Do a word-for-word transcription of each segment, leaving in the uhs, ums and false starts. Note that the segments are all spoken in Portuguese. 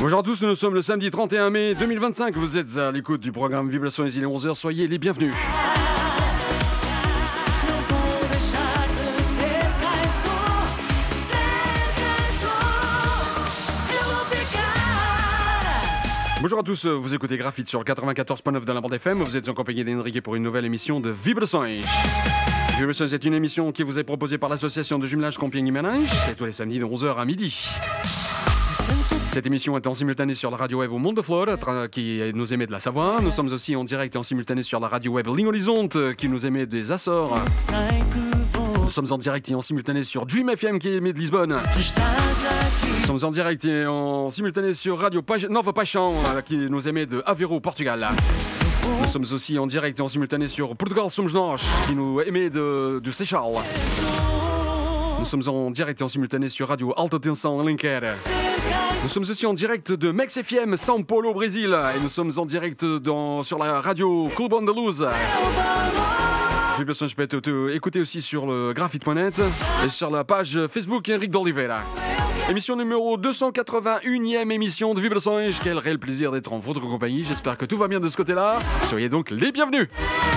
Bonjour à tous, nous sommes le samedi trente et un mai deux mille vingt-cinq. Vous êtes à l'écoute du programme Vibrations et il est onze heures. Soyez les bienvenus. Bonjour à tous, vous écoutez Graphite sur quatre-vingt-quatorze point neuf de la bande F M. Vous êtes en compagnie d'Enrique pour une nouvelle émission de Vibrations. Vibrations est une émission qui vous est proposée par l'association de jumelage Compiègne-Méninges. C'est tous les samedis de onze heures à midi. Cette émission est en simultané sur la radio web au Monde de Flore, qui nous émet de la Savoie. Nous sommes aussi en direct et en simultané sur la radio web Ligne Horizonte, qui nous émet des Açores. Nous sommes en direct et en simultané sur Dream F M, qui émet de Lisbonne. Nous sommes en direct et en simultané sur Radio Pach- Nova Paixão, qui nous émet de Aveiro, Portugal. Nous sommes aussi en direct et en simultané sur Portugal Somos Nós, qui nous émet de, de Seixal. Nous sommes en direct et en simultané sur Radio Alta Tensão Alenquer. Nous sommes aussi en direct de Mex F M, São Paulo, Brésil. Et nous sommes en direct dans, sur la radio Club Andaluz. Vibrations, je peux écouter aussi sur le graphite point net et sur la page Facebook Henrique d'Oliveira. Émission numéro deux cent quatre-vingt-unième émission de Vibrations. Quel réel plaisir d'être en votre compagnie. J'espère que tout va bien de ce côté-là. Soyez donc les bienvenus.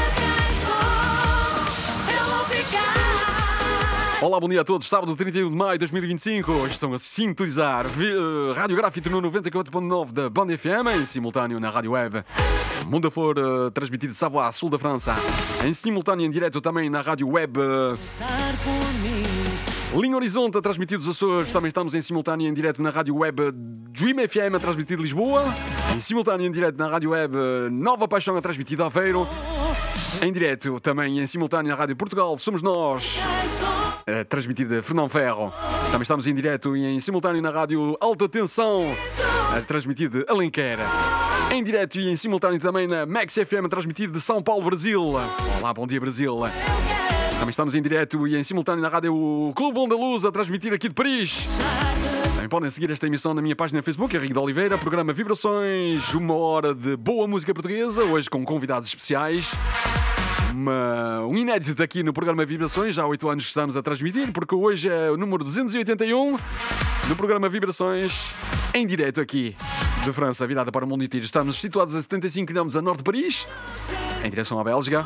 Olá, bom dia a todos. Sábado, trinta e um de maio de dois mil e vinte e cinco. Estão a sintonizar uh, Rádio Graphite no noventa e quatro ponto nove da Band F M, em simultâneo na Rádio Web Mundo For, uh, transmitido de Savoie, sul da França. Em simultâneo em direto também na Rádio Web uh, Linha Horizonte, transmitido dos Açores. Também estamos em simultâneo em direto na Rádio Web Dream F M, transmitido de Lisboa. Em simultâneo em direto na Rádio Web uh, Nova Paixão, transmitido de Aveiro. Em direto também em simultâneo na Rádio Portugal Somos Nós, Uh, transmitido de Fernão Ferro. Também estamos em direto e em simultâneo na rádio Alta Tensão, uh, transmitido de Alenquer. Em direto e em simultâneo também na Mex F M, transmitido de São Paulo, Brasil. Olá, bom dia, Brasil. Também estamos em direto e em simultâneo na rádio Clube Andaluz, a transmitir aqui de Paris. Também podem seguir esta emissão na minha página no Facebook, Henrique de Oliveira, programa Vibrações, uma hora de boa música portuguesa, hoje com convidados especiais. Uma, um inédito aqui no programa Vibrações, já há oito anos que estamos a transmitir, porque hoje é o número duzentos e oitenta e um do programa Vibrações, em direto aqui de França, virada para o mundo inteiro. Estamos situados a setenta e cinco quilómetros a norte de Paris, em direção à Bélgica.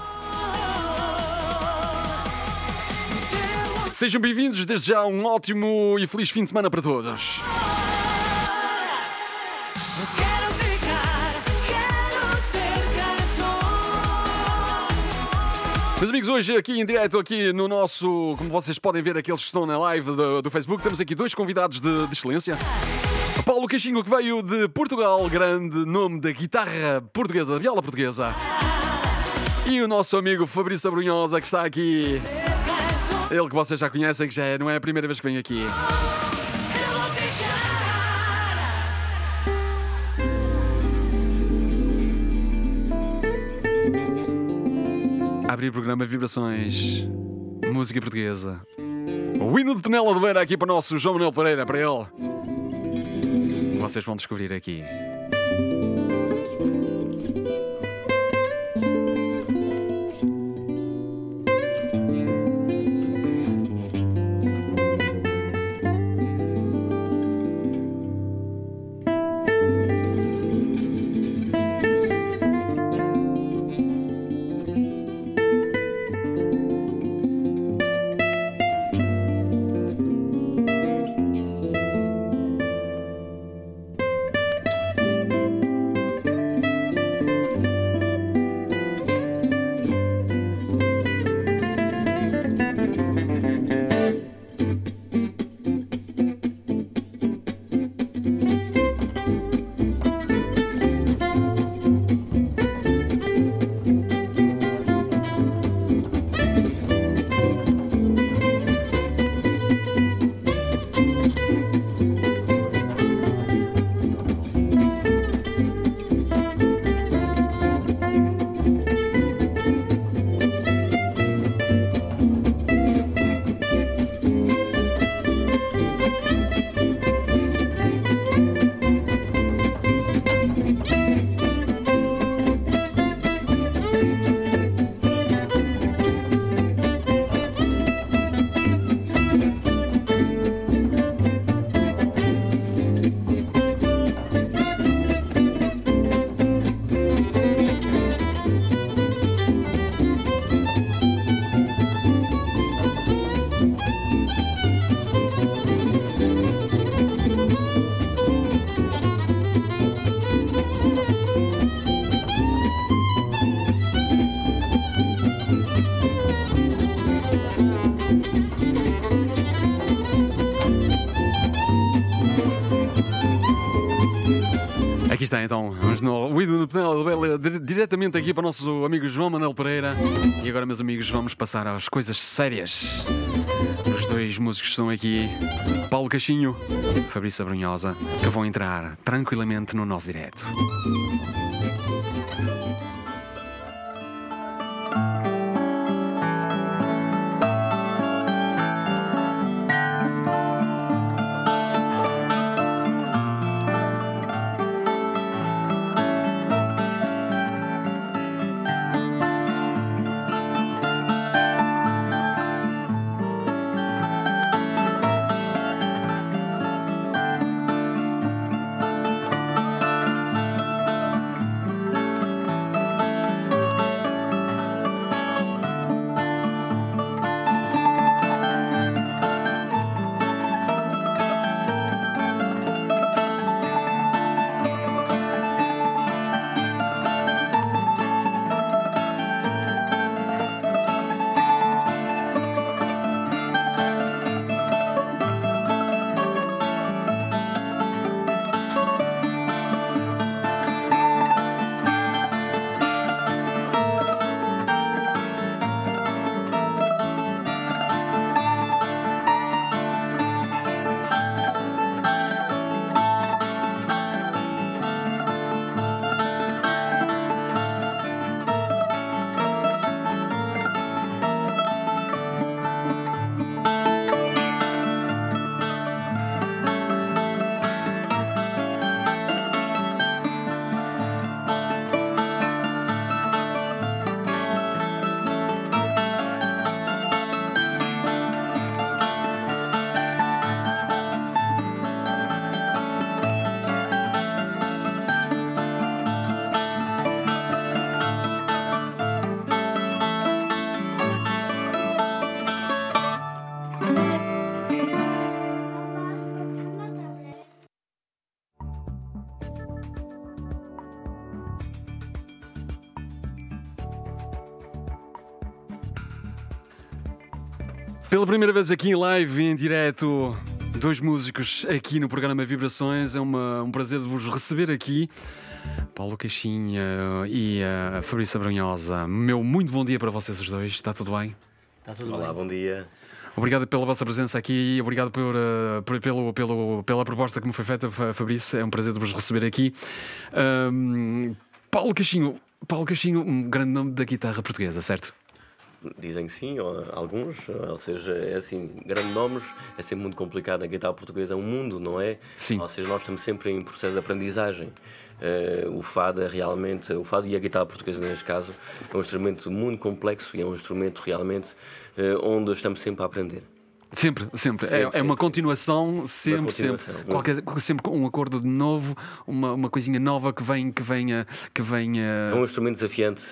Sejam bem-vindos, desde já um ótimo e feliz fim de semana para todos. Meus amigos, hoje aqui em direto, aqui no nosso, como vocês podem ver, aqueles que estão na live do, do Facebook, temos aqui dois convidados de, de excelência. Paulo Caixinho, que veio de Portugal, grande nome da guitarra portuguesa, da viola portuguesa. E o nosso amigo Fabrício Abrunhosa, que está aqui. Ele que vocês já conhecem, que já é, não é a primeira vez que vem aqui. Abrir o programa Vibrações, música portuguesa. O hino de Penela de Beira aqui para o nosso João Manuel Pereira, para ele. Vocês vão descobrir aqui. Aqui está então, vamos no ouvido no Penal diretamente aqui para o nosso amigo João Manuel Pereira. E agora, meus amigos, vamos passar às coisas sérias. Os dois músicos que estão aqui, Paulo Caixinho e Fabrício Abrunhosa, que vão entrar tranquilamente no nosso direto. Pela primeira vez aqui em live, em direto, dois músicos aqui no programa Vibrações. É uma, um prazer de vos receber aqui. Paulo Caixinha e a Fabrício Abrunhosa. Meu muito bom dia para vocês os dois. Está tudo bem? Está tudo Olá, bem. Bom dia. Obrigado pela vossa presença aqui e obrigado por, uh, por, pelo, pelo, pela proposta que me foi feita, Fabrício. É um prazer de vos receber aqui. Um, Paulo Caixinho, Paulo Caixinho, um grande nome da guitarra portuguesa, certo? Dizem que sim, alguns, ou seja, é assim, grandes nomes, é sempre muito complicado. A guitarra portuguesa é um mundo, não é? Sim. Ou seja, nós estamos sempre em processo de aprendizagem. Uh, o fado é realmente, o fado e a guitarra portuguesa neste caso, é um instrumento muito complexo e é um instrumento realmente uh, onde estamos sempre a aprender. Sempre, sempre. sempre, é, sempre é uma continuação, sempre, uma continuação. sempre. Qualquer, sempre um acordo de novo, uma, uma coisinha nova que venha, que venha, que venha. É um instrumento desafiante.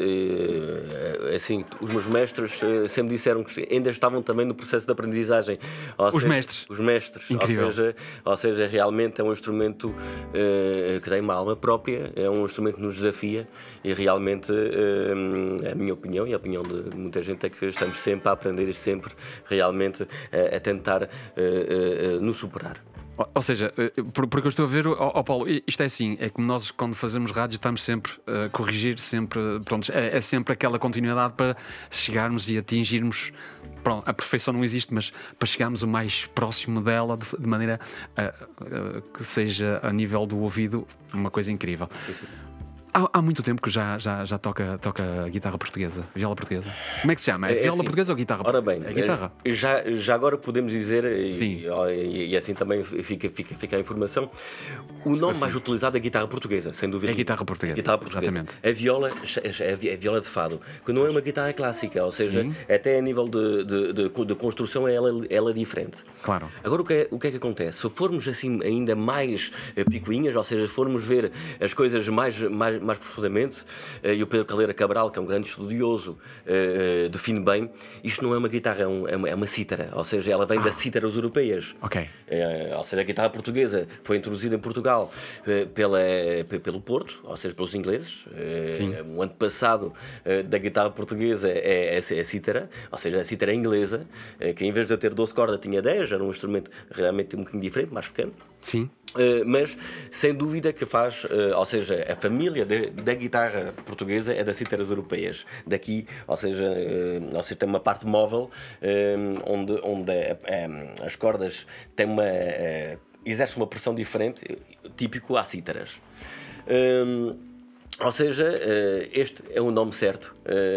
É, é, assim, os meus mestres sempre disseram que ainda estavam também no processo de aprendizagem. Ou os seja, mestres. Os mestres. Incrível. Ou seja, ou seja, realmente é um instrumento uh, que tem uma alma própria, é um instrumento que nos desafia e realmente uh, a minha opinião e a opinião de muita gente é que estamos sempre a aprender e sempre realmente A, a tentar uh, uh, uh, nos superar. Ou seja, porque eu estou a ver, ó oh, Paulo, isto é assim, é como nós quando fazemos rádio estamos sempre a corrigir, sempre, pronto, é, é sempre aquela continuidade para chegarmos e atingirmos, pronto, a perfeição não existe, mas para chegarmos o mais próximo dela de, de maneira a, a, que seja a nível do ouvido uma coisa incrível. Sim, sim. Há, há muito tempo que já, já, já toca, toca guitarra portuguesa, viola portuguesa. Como é que se chama? É, é viola assim, portuguesa ou guitarra portuguesa? Ora bem, é guitarra. Já, já agora podemos dizer, e, e, e assim também fica, fica, fica a informação, o nome assim. mais utilizado é guitarra portuguesa, sem dúvida. É guitarra portuguesa, guitarra portuguesa. Exatamente. A viola é a viola de fado, que não é uma guitarra clássica, ou seja, Sim. até a nível de, de, de, de construção ela, ela é diferente. Claro. Agora o que, é, o que é que acontece? Se formos assim ainda mais picuinhas, ou seja, se formos ver as coisas mais, mais, mais profundamente, e o Pedro Caldeira Cabral, que é um grande estudioso, uh, define bem, isto não é uma guitarra, é, um, é, uma, é uma cítara, ou seja, ela vem ah. das cítaras europeias. Ok. Uh, ou seja, a guitarra portuguesa foi introduzida em Portugal uh, pela, pelo Porto, ou seja, pelos ingleses. Uh, o antepassado uh, da guitarra portuguesa é, é, é a cítara, ou seja, a cítara inglesa, uh, que em vez de ter doze cordas tinha dez, era um instrumento realmente um bocadinho diferente, mais pequeno. Sim. Uh, mas sem dúvida que faz, uh, ou seja, a família de, da guitarra portuguesa é das cítaras europeias. Daqui, ou seja, uh, ou seja, tem uma parte móvel uh, onde, onde uh, as cordas têm uma, uh, exercem uma pressão diferente, típico às cítaras. Uh, Ou seja, este é o nome certo,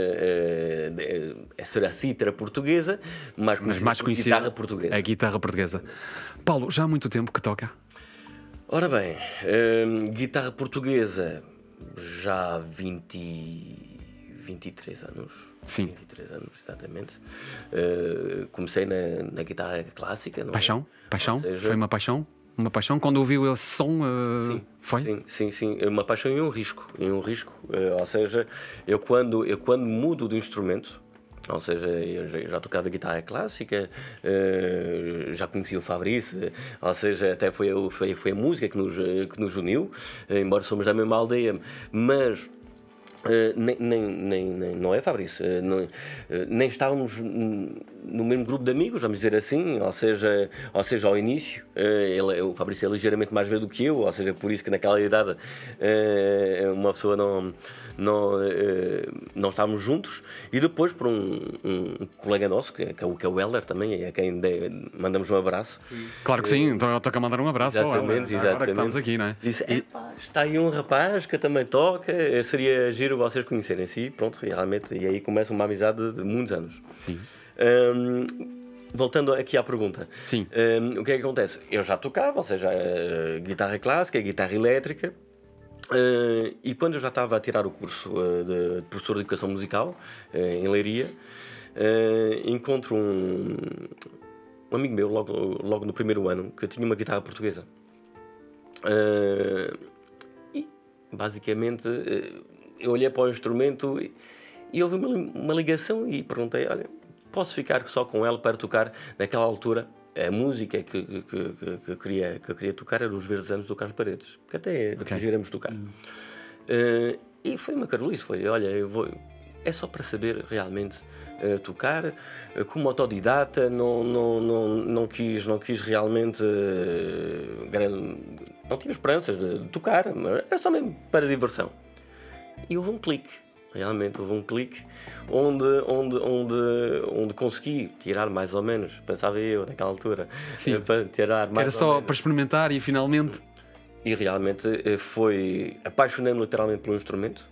é ser a cítara portuguesa, mais conhecida, Mas mais conhecida guitarra portuguesa. A guitarra portuguesa. Paulo, já há muito tempo que toca? Ora bem, hum, guitarra portuguesa já há vinte, vinte e três anos. Sim. vinte e três anos, exatamente. Uh, comecei na, na guitarra clássica. Não paixão? É? Paixão? Seja... Foi uma paixão? Uma paixão? Quando ouviu esse som, uh, sim, foi? Sim, sim, sim. Uma paixão e um risco. E um risco. Uh, ou seja, eu quando, eu quando mudo de instrumento, ou seja, eu já, já tocava guitarra clássica, uh, já conhecia o Fabrício, ou seja, até foi, foi, foi a música que nos, que nos uniu, uh, embora somos da mesma aldeia, mas... Uh, nem, nem, nem, nem, não é, Fabrício? Uh, não, uh, nem estávamos no mesmo grupo de amigos, vamos dizer assim, ou seja, ou seja ao início, uh, ele, o Fabrício é ligeiramente mais velho do que eu, ou seja, por isso que naquela idade uh, uma pessoa não, não, uh, não estávamos juntos, e depois por um, um colega nosso, que é, que é, o, que é o Heller também, a quem de, mandamos um abraço. Sim. Claro que sim, então toca mandar um abraço para o Heller, exatamente, exatamente. Agora que estamos aqui, não é? Disse, e... está aí um rapaz que também toca, seria giro vocês conhecerem-se, e pronto, realmente, e aí começa uma amizade de muitos anos. Sim. Um, voltando aqui à pergunta. Sim. Um, o que é que acontece? Eu já tocava, ou seja, uh, guitarra clássica, guitarra elétrica, uh, e quando eu já estava a tirar o curso uh, de professor de educação musical, uh, em Leiria, uh, encontro um, um amigo meu, logo, logo no primeiro ano, que tinha uma guitarra portuguesa. Uh, e, basicamente... Uh, eu olhei para o instrumento e, e houve uma, uma ligação e perguntei, olha, posso ficar só com ela para tocar? Naquela altura, a música que, que, que, que, eu, queria, que eu queria tocar era Os Verdes Anos do Carlos Paredes, que até depois okay. iremos tocar. Hum. Uh, e foi uma carolice, foi, olha, eu vou, é só para saber realmente uh, tocar, uh, como autodidata, não, não, não, não, quis, não quis realmente, uh, grande, não tive esperanças de, de tocar, mas era só mesmo para diversão. E houve um clique, realmente houve um clique onde, onde, onde, onde consegui tirar mais ou menos, pensava eu naquela altura, sim, para tirar mais era só para experimentar e finalmente... E realmente foi, apaixonei-me literalmente pelo instrumento,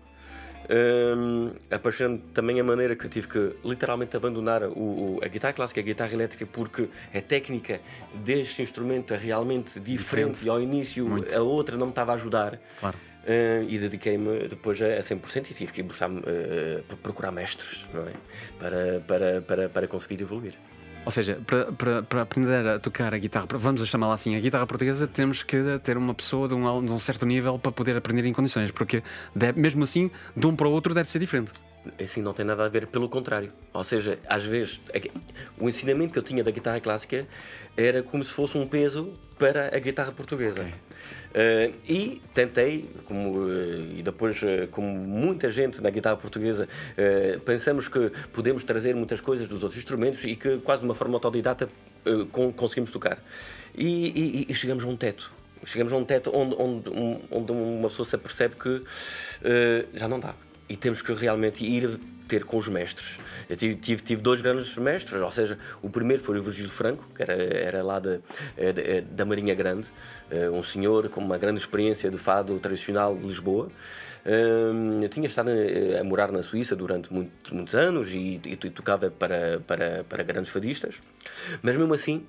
um, apaixonei-me também a maneira que tive que literalmente abandonar o, o, a guitarra clássica e a guitarra elétrica, porque a técnica deste instrumento é realmente diferente, diferente. E ao início muito. A outra não me estava a ajudar. Claro. Uh, e dediquei-me depois a cem por cento e tive que buscar, uh, procurar mestres, não é? para, para, para, para conseguir evoluir. Ou seja, para, para, para aprender a tocar a guitarra, vamos a chamá-la assim, a guitarra portuguesa, temos que ter uma pessoa de um, de um certo nível para poder aprender em condições, porque deve, mesmo assim, de um para o outro deve ser diferente. Assim não tem nada a ver, pelo contrário. Ou seja, às vezes, o ensinamento que eu tinha da guitarra clássica era como se fosse um peso para a guitarra portuguesa. Okay. Uh, e tentei, como, uh, e depois, uh, como muita gente na guitarra portuguesa, uh, pensamos que podemos trazer muitas coisas dos outros instrumentos e que quase de uma forma autodidata uh, com, conseguimos tocar. E, e, e chegamos a um teto. Chegamos a um teto onde, onde, onde uma pessoa se apercebe que uh, já não dá. E temos que realmente ir ter com os mestres. Eu tive, tive, tive dois grandes mestres, ou seja, o primeiro foi o Virgílio Franco, que era, era lá de, de, da Marinha Grande, um senhor com uma grande experiência de fado tradicional de Lisboa. Eu tinha estado a morar na Suíça durante muito, muitos anos e, e tocava para, para, para grandes fadistas, mas mesmo assim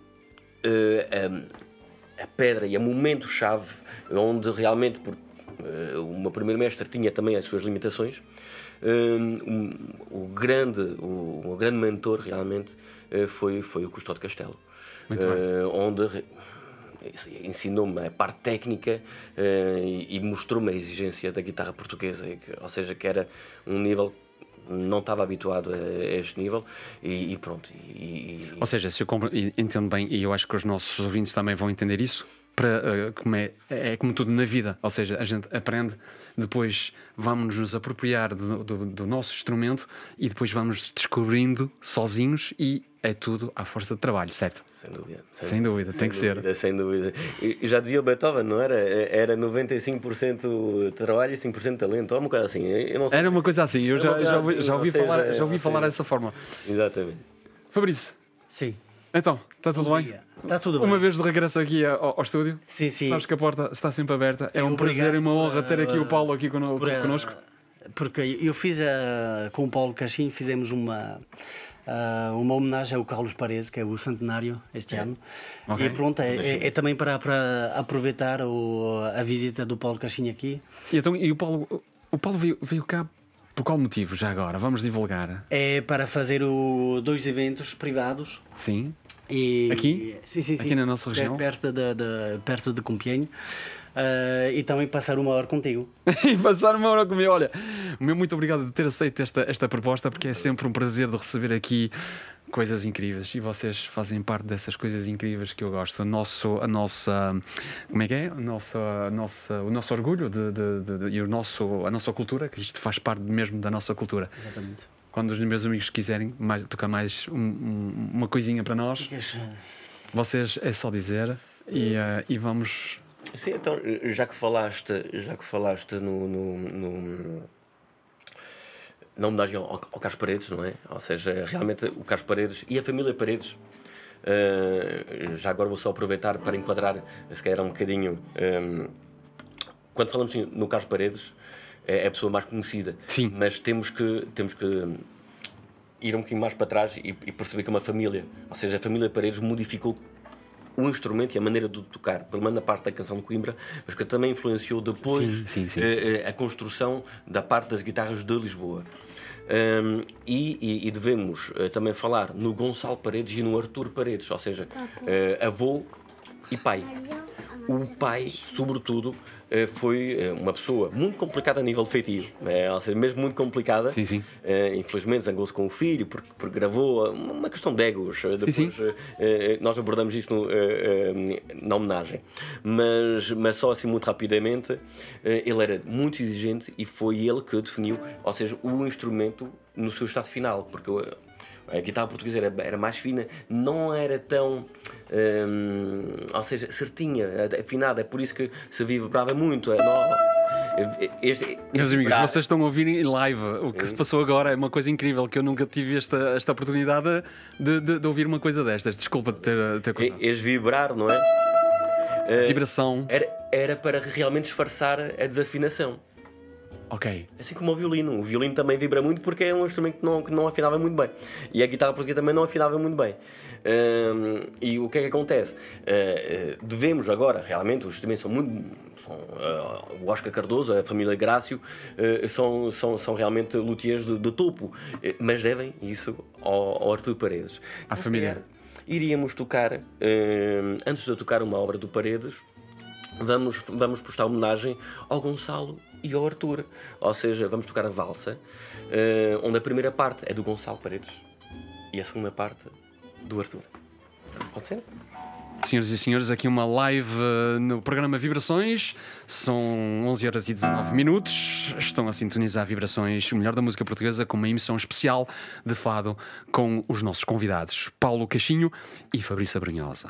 a pedra e o momento-chave onde realmente, por, o meu primeiro mestre tinha também as suas limitações, um, o, grande, o, o grande mentor realmente foi, foi o Custódio Castelo, uh, onde ensinou-me a parte técnica uh, e, e mostrou-me a exigência da guitarra portuguesa, que, ou seja, que era um nível, não estava habituado a, a este nível e, e pronto. E, e... Ou seja, se eu compro, entendo bem, e eu acho que os nossos ouvintes também vão entender isso, para, uh, como é, é como tudo na vida, ou seja, a gente aprende, depois vamos nos apropriar do, do, do nosso instrumento e depois vamos descobrindo sozinhos e é tudo à força de trabalho, certo? Sem dúvida. Sem, sem dúvida, tem que dúvida, ser. Sem dúvida. E já dizia o Beethoven, não era? Era noventa e cinco por cento trabalho e cinco por cento talento, ou uma coisa assim. Eu não sei. Era uma coisa assim, eu já, já, ouvi, assim, já ouvi seja, falar, já ouvi falar seja, dessa forma. Exatamente. Fabrício. Sim. Então, está tudo bem? Está tudo bem. Uma vez de regresso aqui ao, ao estúdio, sim, sim. sabes que a porta está sempre aberta. É um Obrigado prazer e uma honra ter aqui por, o Paulo aqui cono- por, connosco. Porque eu fiz uh, com o Paulo Cachinho, fizemos uma, uh, uma homenagem ao Carlos Paredes, que é o centenário este ano. Okay. E pronto, é, é, é também para, para aproveitar o, a visita do Paulo Cachinho aqui. E, então, e o Paulo, o Paulo veio, veio cá por qual motivo, já agora? Vamos divulgar. É para fazer o, dois eventos privados. Sim. E, aqui? Sim, sim, sim. Aqui na nossa região? Perto de, de, perto de Compiègne. Uh, e também passar uma hora contigo. E passar uma hora comigo. Olha, o meu muito obrigado de ter aceito esta, esta proposta, porque é sempre um prazer de receber aqui coisas incríveis, e vocês fazem parte dessas coisas incríveis que eu gosto. O nosso, a nossa, como é que é? A nossa, a nossa, o nosso orgulho de, de, de, de, e o nosso, a nossa cultura, que isto faz parte mesmo da nossa cultura. Exatamente. Quando os meus amigos quiserem mais, tocar mais um, um, uma coisinha para nós, vocês é só dizer e, uh, e vamos... Sim, então, já que falaste, já que falaste no, no, no, na homenagem ao, ao Carlos Paredes, não é? Ou seja, realmente o Carlos Paredes e a família Paredes, uh, já agora vou só aproveitar para enquadrar, se calhar um bocadinho, um, quando falamos no Carlos Paredes, é a pessoa mais conhecida. Sim. Mas temos que, temos que ir um bocadinho mais para trás e, e perceber que é uma família, ou seja, a família Paredes modificou o instrumento e a maneira de tocar, pelo menos na parte da canção de Coimbra, mas que também influenciou depois sim, sim, sim, a, a construção da parte das guitarras de Lisboa. Um, e, e, e devemos uh, também falar no Gonçalo Paredes e no Artur Paredes, ou seja, uh, avô e pai. O pai, sobretudo, uh, foi uh, uma pessoa muito complicada a nível de feitio, uh, ou seja, mesmo muito complicada. Sim, sim. Uh, infelizmente zangou-se com o filho porque, porque gravou uh, uma questão de egos. Uh, depois sim, sim. Uh, uh, nós abordamos isso no, uh, uh, na homenagem. Mas, mas só assim muito rapidamente, uh, ele era muito exigente e foi ele que definiu, ou seja, o instrumento no seu estado final, porque uh, a guitarra portuguesa era, era mais fina, não era tão, hum, ou seja, certinha, afinada, é por isso que se vibrava muito. Este, este Meus amigos, vibrar... vocês estão a ouvir em live o que se passou agora, é uma coisa incrível, que eu nunca tive esta, esta oportunidade de, de, de ouvir uma coisa destas. Desculpa de ter, ter coisa. Este vibrar, não é? Vibração. Era, era para realmente disfarçar a desafinação. Ok. Assim como o violino. O violino também vibra muito porque é um instrumento que não, que não afinava muito bem. E a guitarra portuguesa também não afinava muito bem. Um, e o que é que acontece? Uh, devemos agora, realmente, os instrumentos são muito... São, uh, o Oscar Cardoso, a família Grácio, uh, são, são, são realmente luthiers de, de topo. Uh, mas devem isso ao, ao Artur Paredes. À então, família. Calhar, iríamos tocar, uh, antes de tocar uma obra do Paredes, vamos, vamos prestar homenagem ao Gonçalo e ao Artur, ou seja, vamos tocar a valsa, uh, onde a primeira parte é do Gonçalo Paredes e a segunda parte do Artur. Pode ser? Senhoras e senhores, aqui uma live uh, no programa Vibrações. São onze horas e dezanove minutos. Estão a sintonizar Vibrações, o melhor da música portuguesa, com uma emissão especial de fado com os nossos convidados Paulo Cachinho e Fabrício Abrunhosa.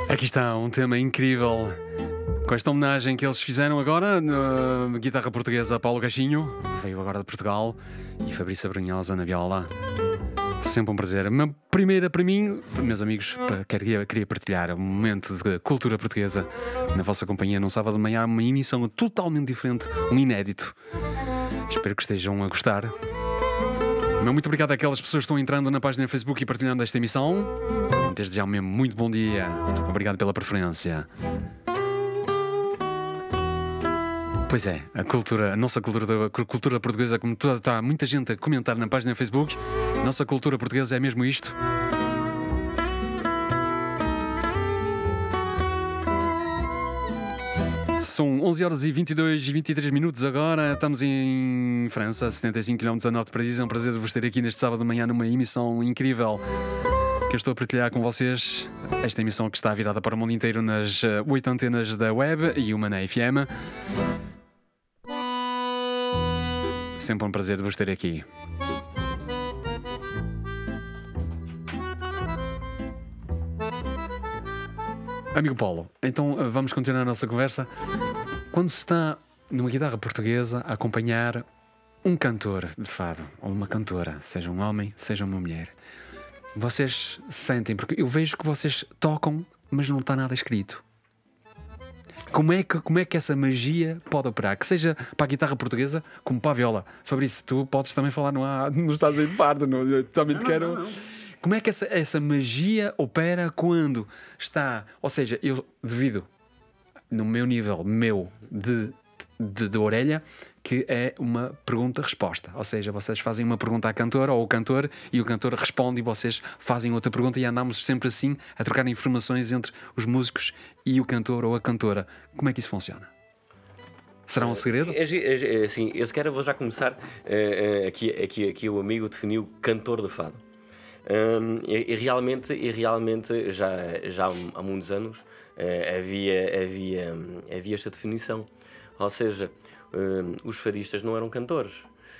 Aqui está um tema incrível. Com esta homenagem que eles fizeram agora na guitarra portuguesa, Paulo Cachinho, veio agora de Portugal, e Fabrício Brunhosa na viola. Sempre um prazer. Uma primeira para mim, meus amigos, queria, queria partilhar um momento de cultura portuguesa na vossa companhia num sábado de manhã, uma emissão totalmente diferente, um inédito. Espero que estejam a gostar. Muito obrigado àquelas pessoas que estão entrando na página do Facebook e partilhando esta emissão. Desde já mesmo, muito bom dia. Obrigado pela preferência. Pois é, a cultura, a nossa cultura, a cultura portuguesa, como toda, está muita gente a comentar na página do Facebook, a nossa cultura portuguesa é mesmo isto. São onze horas e vinte e dois e vinte e três minutos agora. Estamos em França, setenta e cinco quilómetros a norte de Paris. É um prazer de vos ter aqui neste sábado de manhã numa emissão incrível que eu estou a partilhar com vocês. Esta emissão que está virada para o mundo inteiro nas oito antenas da web e uma na F M. Sempre um prazer de vos ter aqui. Amigo Paulo, então vamos continuar a nossa conversa. Quando se está numa guitarra portuguesa a acompanhar um cantor de fado, ou uma cantora, seja um homem, seja uma mulher, vocês sentem, porque eu vejo que vocês tocam, mas não está nada escrito. Como é, que, como é que essa magia pode operar? Que seja para a guitarra portuguesa, como para a viola. Fabrício, tu podes também falar, não, há, não estás aí de fardo, não, eu também te não, quero... Não, não. Como é que essa, essa magia opera quando está... Ou seja, eu, devido no meu nível, meu, de, de, de orelha, que é uma pergunta-resposta. Ou seja, vocês fazem uma pergunta à cantora ou ao cantor e o cantor responde e vocês fazem outra pergunta e andamos sempre assim a trocar informações entre os músicos e o cantor ou a cantora. Como é que isso funciona? Será um segredo? É, é, é, assim, eu se calhar vou já começar. É, aqui, aqui, aqui o amigo definiu cantor de fado. Um, e, e realmente, e realmente já, já há muitos anos uh, havia, havia, havia esta definição. Ou seja, um, os fadistas não eram cantores.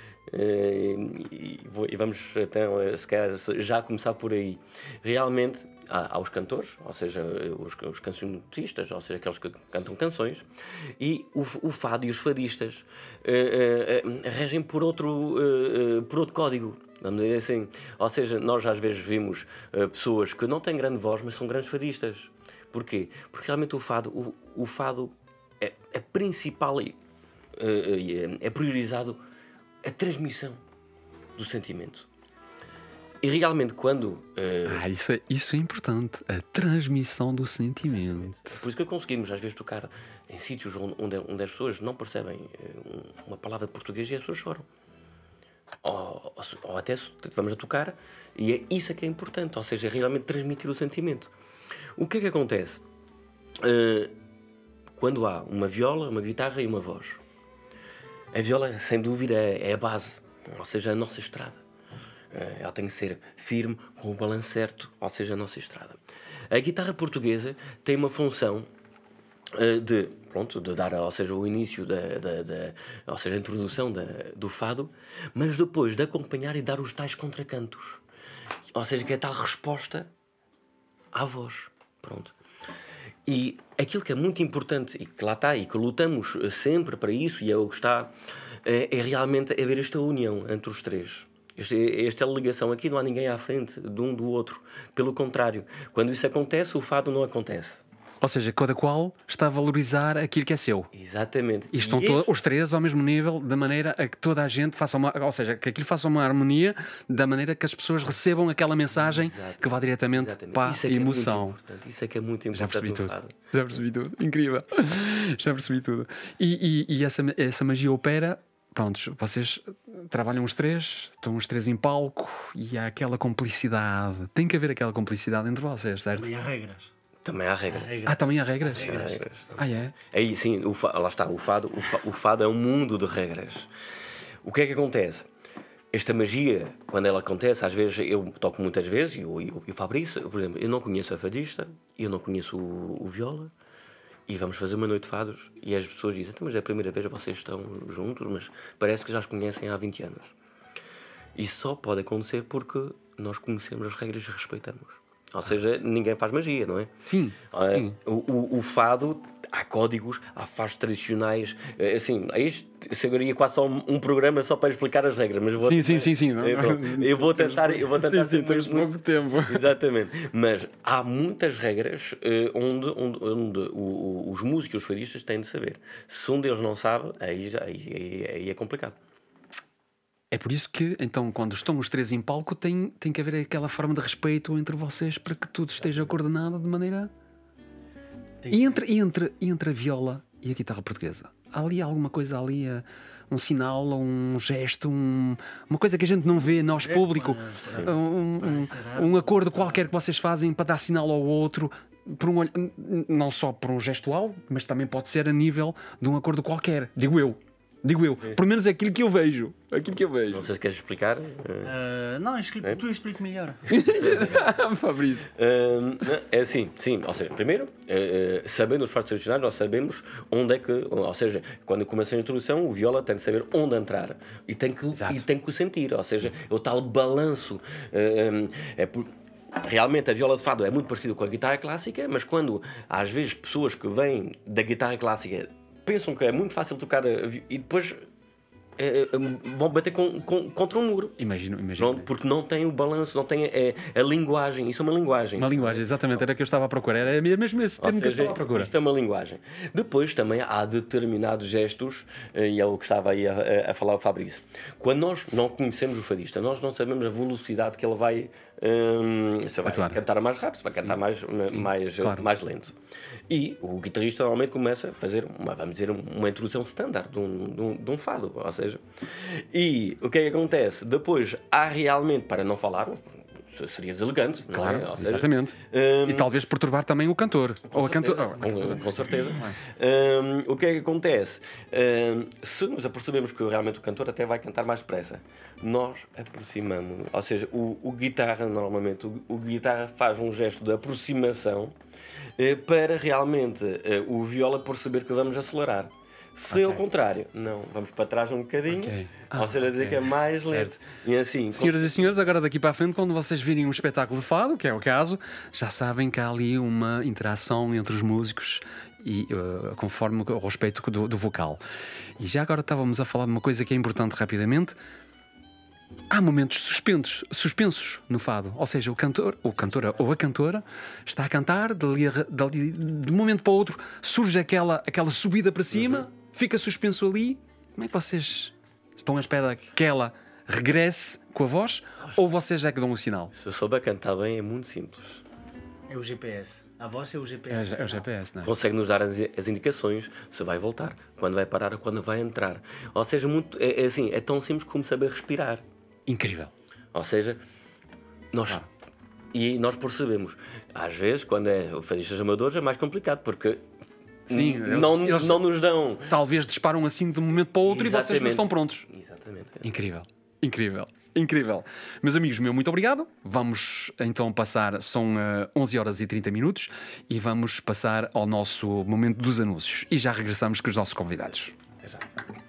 Uh, e, e vamos então, se calhar, já começar por aí. Realmente há, há os cantores, ou seja, os, os cancionistas, ou seja, aqueles que cantam canções, e o, o fado e os fadistas uh, uh, uh, regem por outro, uh, uh, por outro código. Vamos dizer assim. Ou seja, nós às vezes vimos uh, pessoas que não têm grande voz, mas são grandes fadistas. Porquê? Porque realmente o fado, o, o fado é, é principal, uh, uh, é priorizado a transmissão do sentimento. E realmente quando... Uh, ah, isso é, isso é importante, a transmissão do sentimento. Por isso que conseguimos às vezes tocar em sítios onde, onde as pessoas não percebem uh, uma palavra de português e as pessoas choram. Ou, ou, ou até vamos a tocar e é isso é que é importante, ou seja, realmente transmitir o sentimento. O que é que acontece? Uh, quando há uma viola, uma guitarra e uma voz, a viola sem dúvida é, é a base, ou seja, a nossa estrada. Uh, ela tem que ser firme, com o balanço certo, ou seja, a nossa estrada. A guitarra portuguesa tem uma função uh, de Pronto, de dar, ou seja, o início, da, da, da, ou seja, a introdução da, do fado, mas depois de acompanhar e dar os tais contracantos. Ou seja, que é a tal resposta à voz. Pronto. E aquilo que é muito importante, e que lá está, e que lutamos sempre para isso, e é o que está, é, é realmente haver esta união entre os três. Este, esta ligação aqui, não há ninguém à frente de um do outro. Pelo contrário, quando isso acontece, o fado não acontece. Ou seja, cada qual está a valorizar aquilo que é seu. Exatamente. E estão e todos, este... os três ao mesmo nível, da maneira a que toda a gente faça uma... Ou seja, que aquilo faça uma harmonia, da maneira que as pessoas recebam aquela mensagem. Exato. Que vá diretamente Exatamente. Para a é emoção. É Isso é que é muito importante. Já percebi tudo. Já percebi tudo. Incrível. Já percebi tudo. E, e, e essa, essa magia opera... Prontos, vocês trabalham os três, estão os três em palco e há aquela complicidade. Tem que haver aquela complicidade entre vocês, certo? E há regras. Também há regras. Ah, também há regras? Há regras. Ah, é? Aí sim, o fa... lá está, o fado, o, fa... o fado é um mundo de regras. O que é que acontece? Esta magia, quando ela acontece, às vezes, eu toco muitas vezes, e o, e o Fabrício, por exemplo, eu não conheço a fadista, eu não conheço o, o viola, e vamos fazer uma noite de fados, e as pessoas dizem, mas é a primeira vez que vocês estão juntos, mas parece que já os conhecem há vinte anos. Isso só pode acontecer porque nós conhecemos as regras e respeitamos. Ou seja, ninguém faz magia, não é? Sim, Uh, sim. O, o, o fado, há códigos, há fados tradicionais. Uh, assim, isto seria quase só um, um programa só para explicar as regras. Mas vou, Sim, sim, sim, sim. Eu, eu vou tentar. Eu vou tentar Sim, sim, temos pouco tempo. Exatamente. Mas há muitas regras uh, onde, onde, onde o, o, os músicos e os fadistas têm de saber. Se um deles não sabe, aí, já- aí, aí, aí é complicado. É por isso que, então, quando estão os três em palco, tem, tem que haver aquela forma de respeito entre vocês para que tudo esteja coordenado de maneira. E entre, e entre, e entre a viola e a guitarra portuguesa? Há ali alguma coisa ali, eh, um sinal, um gesto, um- uma coisa que a gente não vê, nós público, um, um- um acordo qualquer que vocês fazem para dar sinal ao outro, por um, olh- n- não só por um gestual, mas também pode ser a nível de um acordo qualquer, digo eu. Digo eu, pelo menos é aquilo que eu vejo. Aquilo que eu vejo. Não sei se queres explicar. Uh, Uh, não, explico, É? tu explica melhor. Fabrício. Uh, é assim, sim. Ou seja, primeiro, uh, uh, sabendo os fatos tradicionais, nós sabemos onde é que. Ou seja, quando começa a introdução, o viola tem de saber onde entrar e tem que, Exato. e tem que o sentir. Ou seja, é o tal balanço. Uh, um, é por, Realmente a viola de fado é muito parecida com a guitarra clássica, mas quando às vezes pessoas que vêm da guitarra clássica pensam que é muito fácil tocar a vi- e depois eh, vão bater com, com- contra um muro. Imagino, imagino. Não, porque não tem o balanço, não tem a, a linguagem. Isso é uma linguagem. Uma linguagem, exatamente, era o que eu estava a procurar. Era mesmo esse Ou termo que eu seja, estava a procurar. isto é uma linguagem. Depois também há determinados gestos, eh, e é o que estava aí a, a- a falar o Fabrício. Quando nós não conhecemos o fadista, nós não sabemos a velocidade que ele vai. hum, se vai Atuar. cantar mais rápido, se vai cantar mais, mais, claro. mais lento. E o guitarrista normalmente começa a fazer, uma, vamos dizer, uma introdução standard de um, de um, de um fado. Ou seja, e o que é que acontece? Depois há realmente, para não falar, seria deselegante, não Claro, é? Ou seja, exatamente. hum, E talvez perturbar também o cantor. Ou a cantora. com, com certeza. Hum, o que é que acontece? Hum, se nos apercebemos que realmente o cantor até vai cantar mais depressa, nós aproximamos-nos. Ou seja, o, o guitarra, normalmente, o, o guitarra faz um gesto de aproximação eh, para realmente eh, o viola perceber que vamos acelerar. Se é o contrário, não, vamos para trás um bocadinho, Ok. ou seja, a dizer ok. que é mais lento. Certo. E assim, Senhoras e senhores, agora daqui para a frente, quando vocês virem um espetáculo de fado, que é o caso, já sabem que há ali uma interação entre os músicos e uh, conforme o respeito do, do vocal. E já agora estávamos a falar de uma coisa que é importante rapidamente. Há momentos suspensos, suspensos no fado, ou seja, o cantor, ou cantora ou a cantora está a cantar, dali, a- dali, de um momento para o outro surge aquela, aquela subida para cima, fica suspenso ali. Como é que vocês estão à espera que ela regresse com a voz, ou vocês é que dão o sinal? se eu souber cantar bem, é muito simples. É o G P S. A voz é o G P É, S. é o G P S, não é? Consegue-nos dar as, as indicações se vai voltar, quando vai parar ou quando vai entrar. Ou seja, muito, é, é assim, é tão simples como saber respirar. Incrível. Ou seja, nós, e nós percebemos, às vezes, quando é o fadistas amadores, é mais complicado, porque Sim, n- eles- não, eles- não nos dão. Talvez disparam assim de um momento para o outro e vocês não Exatamente. estão prontos. Exatamente. Incrível, incrível, incrível. Meus amigos, meu muito obrigado. Vamos então passar, são uh, onze horas e trinta minutos, e vamos passar ao nosso momento dos anúncios. E já regressamos com os nossos convidados. Até já.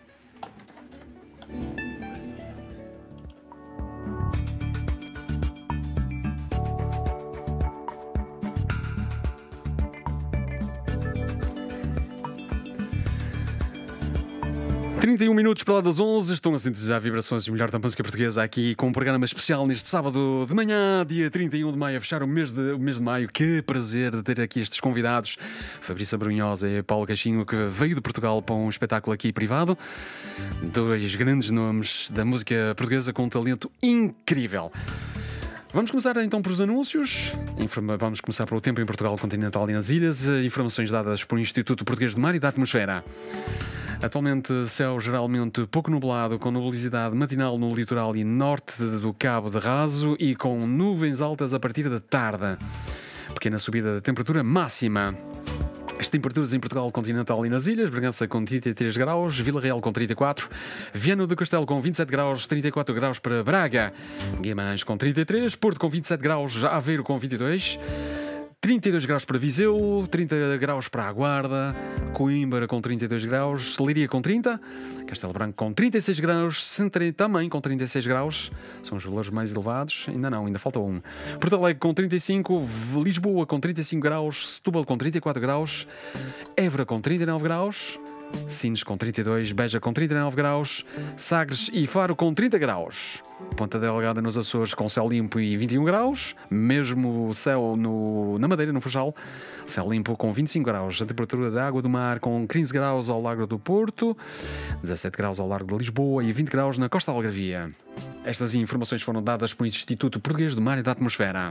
trinta e um minutos para lá das onze, estão a sintetizar vibrações de melhor da música portuguesa aqui com um programa especial neste sábado de manhã, dia trinta e um de maio, a fechar o mês de, o mês de maio. Que prazer de ter aqui estes convidados, Fabrício Abrunhosa e Paulo Caixinho, que veio de Portugal para um espetáculo aqui privado. Dois grandes nomes da música portuguesa com um talento incrível. Vamos começar então por os anúncios. Informa- Vamos começar pelo tempo em Portugal continental e nas ilhas. Informações dadas pelo Instituto Português do Mar e da Atmosfera. Atualmente, céu geralmente pouco nublado, com nubosidade matinal no litoral e norte do Cabo de Raso e com nuvens altas a partir da tarde. Pequena subida da temperatura máxima. As temperaturas em Portugal continental e nas ilhas: Bragança com trinta e três graus, Vila Real com trinta e quatro, Viana do Castelo com vinte e sete graus, trinta e quatro graus para Braga, Guimarães com trinta e três, Porto com vinte e sete graus, Aveiro com vinte e dois, trinta e dois graus para Viseu, trinta graus para a Guarda, Coimbra com trinta e dois graus, Leiria com trinta, Castelo Branco com trinta e seis graus, Santarém também com trinta e seis graus, são os valores mais elevados, ainda não, ainda falta um. Porto Alegre com trinta e cinco, Lisboa com trinta e cinco graus, Setúbal com trinta e quatro graus, Évora com trinta e nove graus, Sines com trinta e dois, Beja com trinta e nove graus, Sagres e Faro com trinta graus, Ponta Delgada nos Açores com céu limpo e vinte e um graus, mesmo céu no, na Madeira, no Funchal, céu limpo com vinte e cinco graus, a temperatura da água do mar com quinze graus ao largo do Porto, dezassete graus ao largo de Lisboa e vinte graus na Costa Algarvia. Estas informações foram dadas pelo Instituto Português do Mar e da Atmosfera.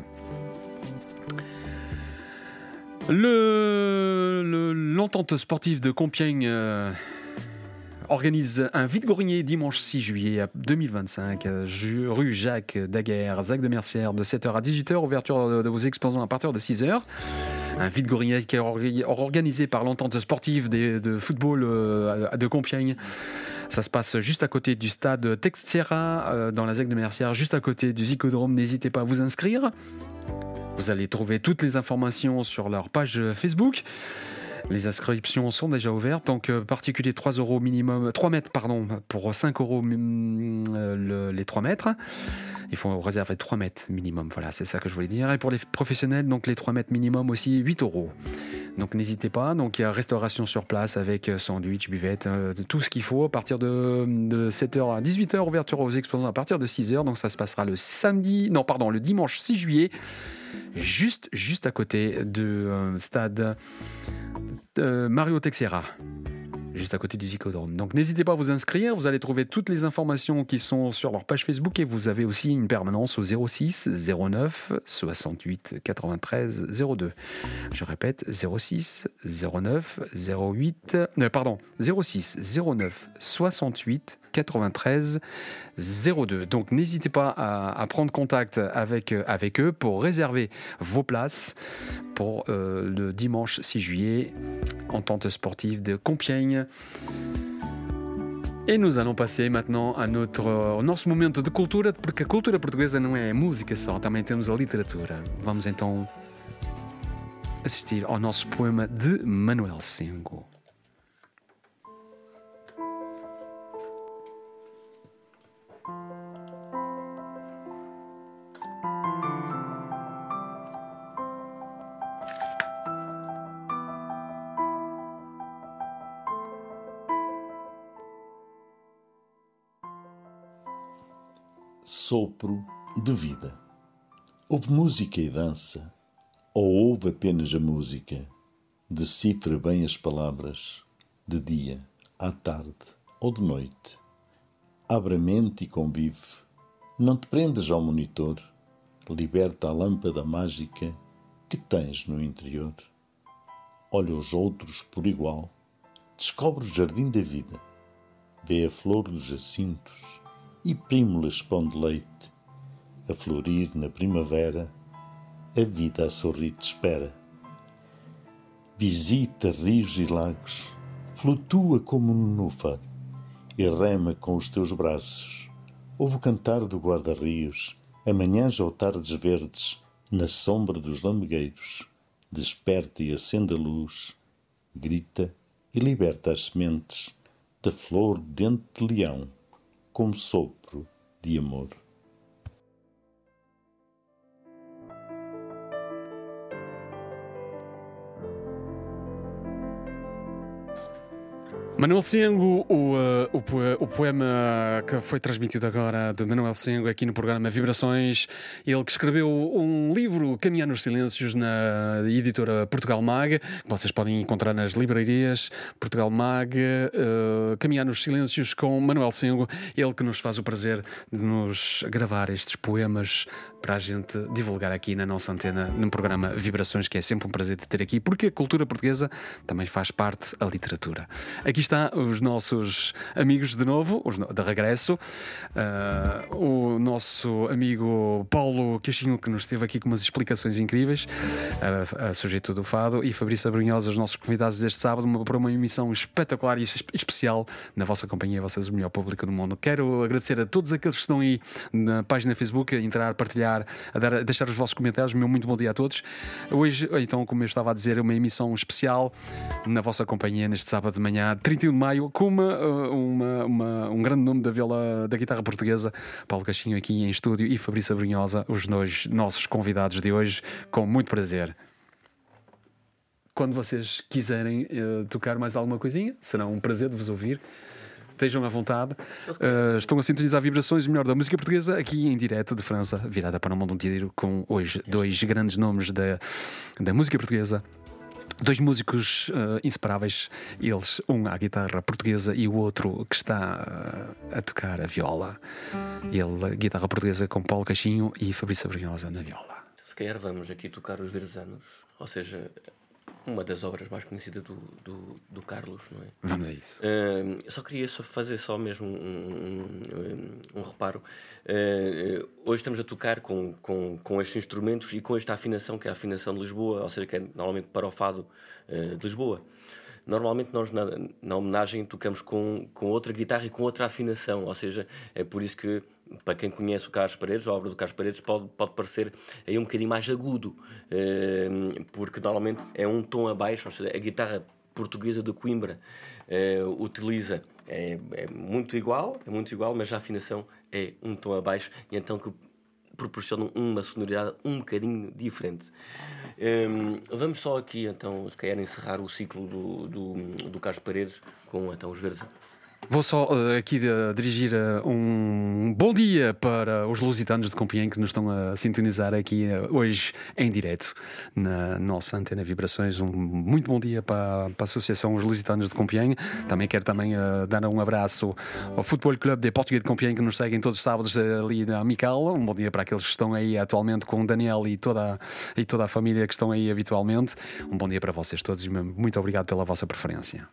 Le, le, l'entente sportive de Compiègne euh, organise un vide-grenier dimanche six juillet deux mille vingt-cinq, rue Jacques Daguerre, Zac de Mercière, de sept heures à dix-huit heures, ouverture de, de vos exposants à partir de six heures. Un vide-grenier qui est organisé par l'entente sportive de, de football euh, de Compiègne. Ça se passe juste à côté du stade Textiera, euh, dans la Zac de Mercière, juste à côté du Zicodrome. N'hésitez pas à vous inscrire. Vous allez trouver toutes les informations sur leur page Facebook. Les inscriptions sont déjà ouvertes. Donc, euh, particulier trois euros minimum, trois mètres, pardon, pour cinq euros euh, le, les trois mètres. Il faut réserver trois mètres minimum. Voilà, c'est ça que je voulais dire. Et pour les professionnels, donc les trois mètres minimum aussi, huit euros. Donc, n'hésitez pas. Donc, il y a restauration sur place avec sandwich, buvette, euh, tout ce qu'il faut à partir de, de sept heures à dix-huit heures. Ouverture aux exposants à partir de six heures. Donc, ça se passera le samedi, non, pardon, le dimanche six juillet. Juste, juste à côté du euh, stade euh, Mario Teixeira, juste à côté du Zicodrome. Donc n'hésitez pas à vous inscrire, vous allez trouver toutes les informations qui sont sur leur page Facebook et vous avez aussi une permanence au zéro six zéro neuf soixante-huit quatre-vingt-treize zéro deux. Je répète, zéro six zéro neuf zéro huit, euh, pardon, zéro six zéro neuf soixante-huit quatre-vingt-treize zéro deux. Donc n'hésitez pas à, à prendre contact avec, avec eux pour réserver vos places pour euh, le dimanche six juillet, entente sportive de Compiègne. E nous allons passer maintenant a notre, ao nosso momento de cultura, porque a cultura portuguesa não é música só, também temos a literatura. Vamos então assistir ao nosso poema de Manuel Sengo. Sopro de vida. Houve música e dança, ou houve apenas a música? Decifra bem as palavras, de dia, à tarde ou de noite. Abre a mente e convive. Não te prendas ao monitor. Liberta a lâmpada mágica que tens no interior. Olha os outros por igual. Descobre o jardim da vida. Vê a flor dos jacintos e prímulas pão de leite, a florir na primavera, a vida a sorrir te espera. Visita rios e lagos, flutua como um nenúfar e rema com os teus braços. Ouve o cantar do guarda-rios, a manhãs ou tardes verdes, na sombra dos lamegueiros. Desperta e acende a luz, grita e liberta as sementes da flor de dente de leão, como sopro de amor. Manuel Sengo, o, o, o poema que foi transmitido agora de Manuel Sengo aqui no programa Vibrações, ele que escreveu um livro, Caminhar nos Silêncios, na editora Portugal Mag, que vocês podem encontrar nas livrarias Portugal Mag, uh, Caminhar nos Silêncios com Manuel Sengo, ele que nos faz o prazer de nos gravar estes poemas para a gente divulgar aqui na nossa antena, num programa Vibrações, que é sempre um prazer de ter aqui, porque a cultura portuguesa também faz parte da literatura. Aqui está os nossos amigos de novo, os no- de regresso. Uh, o nosso amigo Paulo Cachinho, que nos esteve aqui com umas explicações incríveis a, a sujeito do fado, e Fabrício Abrunhosa, os nossos convidados deste sábado, uma, para uma emissão espetacular e es- especial na vossa companhia, vocês, o melhor público do mundo. Quero agradecer a todos aqueles que estão aí na página Facebook, a entrar, partilhar, a, dar, a deixar os vossos comentários. Meu muito bom dia a todos. Hoje, então, como eu estava a dizer, uma emissão especial na vossa companhia neste sábado de manhã, trinta e um de maio, com uma, uma, uma, um grande nome da viola da guitarra portuguesa, Paulo Cachinho aqui em estúdio, e Fabrício Abrunhosa, os dois nossos convidados de hoje, com muito prazer. Quando vocês quiserem uh, tocar mais alguma coisinha, será um prazer de vos ouvir. Estejam à vontade. Uh, estão a sintonizar vibrações, o melhor da música portuguesa, aqui em direto de França, virada para o mundo inteiro, com hoje dois grandes nomes da, da música portuguesa. Dois músicos uh, inseparáveis, eles, um à guitarra portuguesa e o outro que está uh, a tocar a viola. Ele, a guitarra portuguesa, com Paulo Cachinho, e Fabrício Abrunhosa na viola. Se calhar vamos aqui tocar Os Verdes Anos, ou seja, uma das obras mais conhecidas do, do, do Carlos, não é? Vamos a isso. Uh, só queria só fazer só mesmo um, um, um reparo. Uh, hoje estamos a tocar com, com, com estes instrumentos e com esta afinação, que é a afinação de Lisboa, ou seja, que é normalmente para o fado uh, de Lisboa. Normalmente nós na, na homenagem tocamos com, com outra guitarra e com outra afinação, ou seja, é por isso que, para quem conhece o Carlos Paredes, a obra do Carlos Paredes pode, pode parecer aí um bocadinho mais agudo, uh, porque normalmente é um tom abaixo, ou seja, a guitarra portuguesa de Coimbra uh, utiliza, é, é muito igual, é muito igual, mas a afinação é um tom abaixo, e então que proporciona uma sonoridade um bocadinho diferente. Um, vamos só aqui, então, se calhar encerrar o ciclo do, do, do Carlos Paredes com, então, Os Verdes Anos. Vou só uh, aqui uh, dirigir uh, um bom dia para os lusitanos de Compiègne que nos estão a sintonizar aqui uh, hoje em direto na nossa Antena Vibrações. Um muito bom dia para, para a Associação Os Lusitanos de Compiègne. Também quero também uh, dar um abraço ao Futebol Clube de Português de Compiègne, que nos seguem todos os sábados uh, ali na Amical. Um bom dia para aqueles que estão aí atualmente com o Daniel e toda, a, e toda a família que estão aí habitualmente. Um bom dia para vocês todos e muito obrigado pela vossa preferência.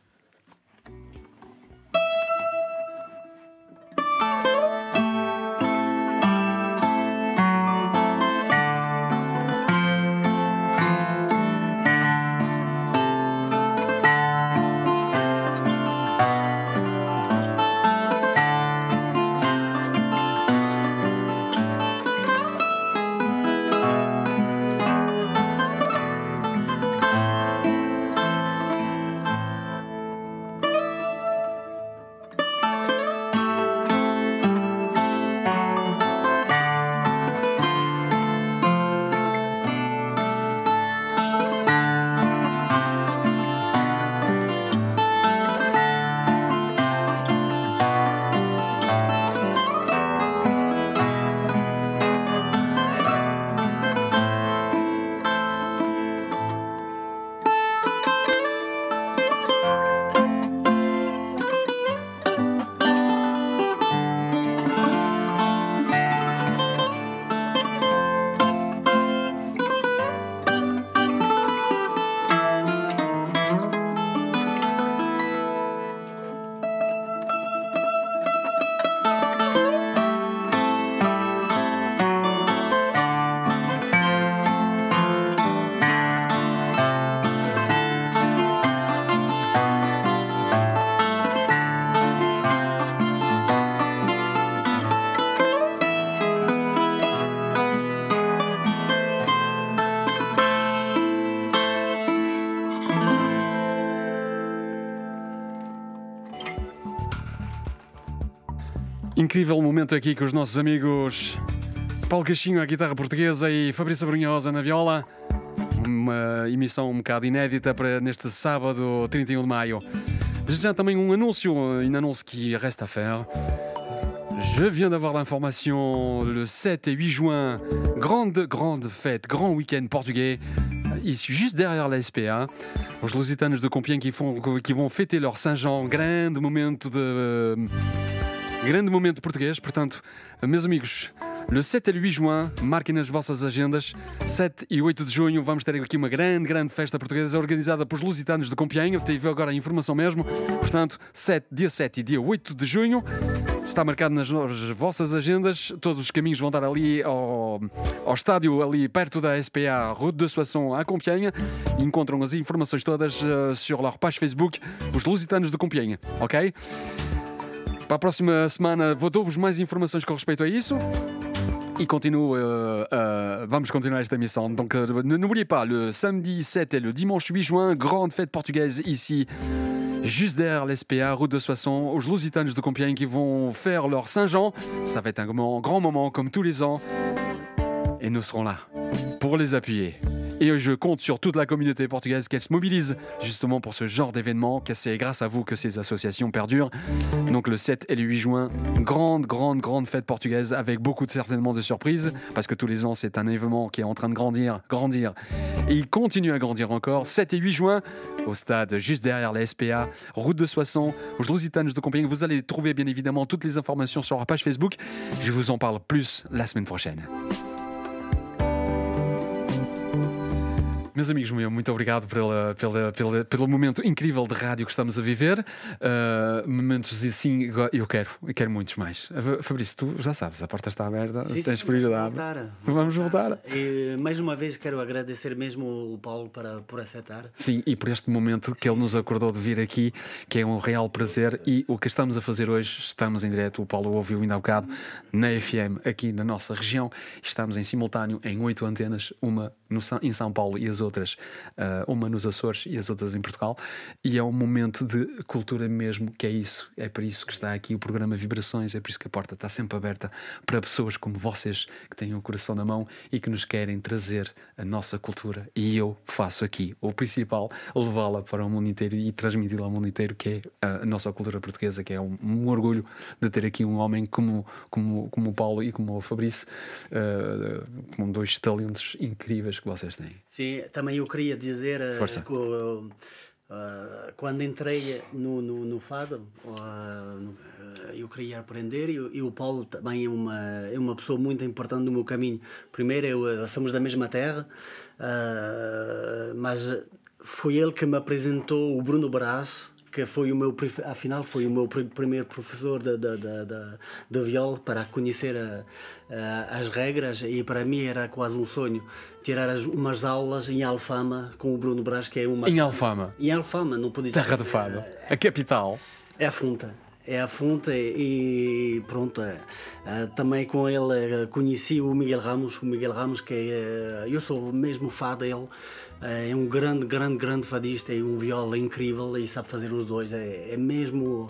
Incrível momento aqui com os nossos amigos Paulo Cachinho à guitarra portuguesa e Fabrício Abrunhosa na viola. Uma emissão um bocado inédita para neste sábado, trinta e um de maio. Desde já também um anúncio, un annonce qui reste à faire. Je viens d'avoir l'information, le sept et huit juin, grande, grande fête, grand week-end portugais, ici juste derrière la S P A. Os lusitanos de Compiègne qui, font, qui vão fêter leur Saint-Jean, grande momento de... Grande momento português, portanto, meus amigos, Le sete et le huit juin, marquem nas vossas agendas. sete e oito de junho vamos ter aqui uma grande, grande festa portuguesa organizada pelos Lusitanos de Compiègne. Tive agora a informação mesmo. Portanto, sete, dia sete e dia oito de junho. Está marcado nas vossas agendas. Todos os caminhos vão dar ali ao, ao estádio, ali perto da S P A, Route de Soissons, a Compiègne. Encontram as informações todas uh, sur leur page Facebook, os Lusitanos de Compiègne. Ok? Para a próxima semana vou dar-vos mais informações com respeito a isso. Et continue, euh, euh, vamos continuer cette émission. Donc, euh, n'oubliez pas, le samedi sept et le dimanche huit juin, grande fête portugaise ici, juste derrière l'S P A, route de Soissons, aux Lusitanos de Compiègne qui vont faire leur Saint-Jean. Ça va être un grand, grand moment, comme tous les ans. Et nous serons là pour les appuyer. Et je compte sur toute la communauté portugaise qu'elle se mobilise justement pour ce genre d'événement, que c'est grâce à vous que ces associations perdurent. Donc le sept et le huit juin, grande, grande, grande fête portugaise avec beaucoup de, certainement de surprises, parce que tous les ans c'est un événement qui est en train de grandir, grandir. Et il continue à grandir encore. sept et huit juin, au stade juste derrière la S P A, route de Soissons, aux Lusitanos de Compiègne. Vous allez trouver bien évidemment toutes les informations sur leur page Facebook. Je vous en parle plus la semaine prochaine. Meus amigos, muito obrigado pela, pela, pela, pelo momento incrível de rádio que estamos a viver. Uh, momentos assim, eu quero, eu quero muitos mais. Fabrício, tu já sabes, a porta está aberta, sim, tens sim, prioridade. Vamos voltar. E mais uma vez quero agradecer mesmo o Paulo para, por aceitar. Sim, e por este momento que ele nos acordou de vir aqui, que é um real prazer. E o que estamos a fazer hoje, estamos em direto, o Paulo ouviu ainda há bocado, na F M, aqui na nossa região. Estamos em simultâneo em oito antenas, uma no, em São Paulo e as outras, uh, uma nos Açores e as outras em Portugal, e é um momento de cultura mesmo, que é isso, é para isso que está aqui o programa Vibrações, é por isso que a porta está sempre aberta para pessoas como vocês, que têm o coração na mão e que nos querem trazer a nossa cultura, e eu faço aqui o principal, levá-la para o mundo inteiro e transmiti-la ao mundo inteiro, que é a nossa cultura portuguesa, que é um, um orgulho de ter aqui um homem como, como, como o Paulo e como o Fabrício, uh, com dois talentos incríveis que vocês têm. Sim, também eu queria dizer Força. uh, que uh, uh, quando entrei no, no, no fado, uh, eu queria aprender, e, e o Paulo também é uma, é uma pessoa muito importante no meu caminho. Primeiro, eu, somos da mesma terra, uh, mas foi ele que me apresentou o Bruno Brás, que foi o meu, afinal foi Sim. o meu primeiro professor de, de, de, de, de viola, para conhecer a, a, as regras, e para mim era quase um sonho tirar as, umas aulas em Alfama com o Bruno Brás, que é uma... Em Alfama? Em Alfama, não podia dizer. Terra do Fado, é, a capital. É a Funta. É a Funta e pronto, é, é, também com ele conheci o Miguel Ramos, o Miguel Ramos que é, eu sou mesmo fã dele, é um grande, grande, grande fadista e um viola incrível e sabe fazer os dois, é, é mesmo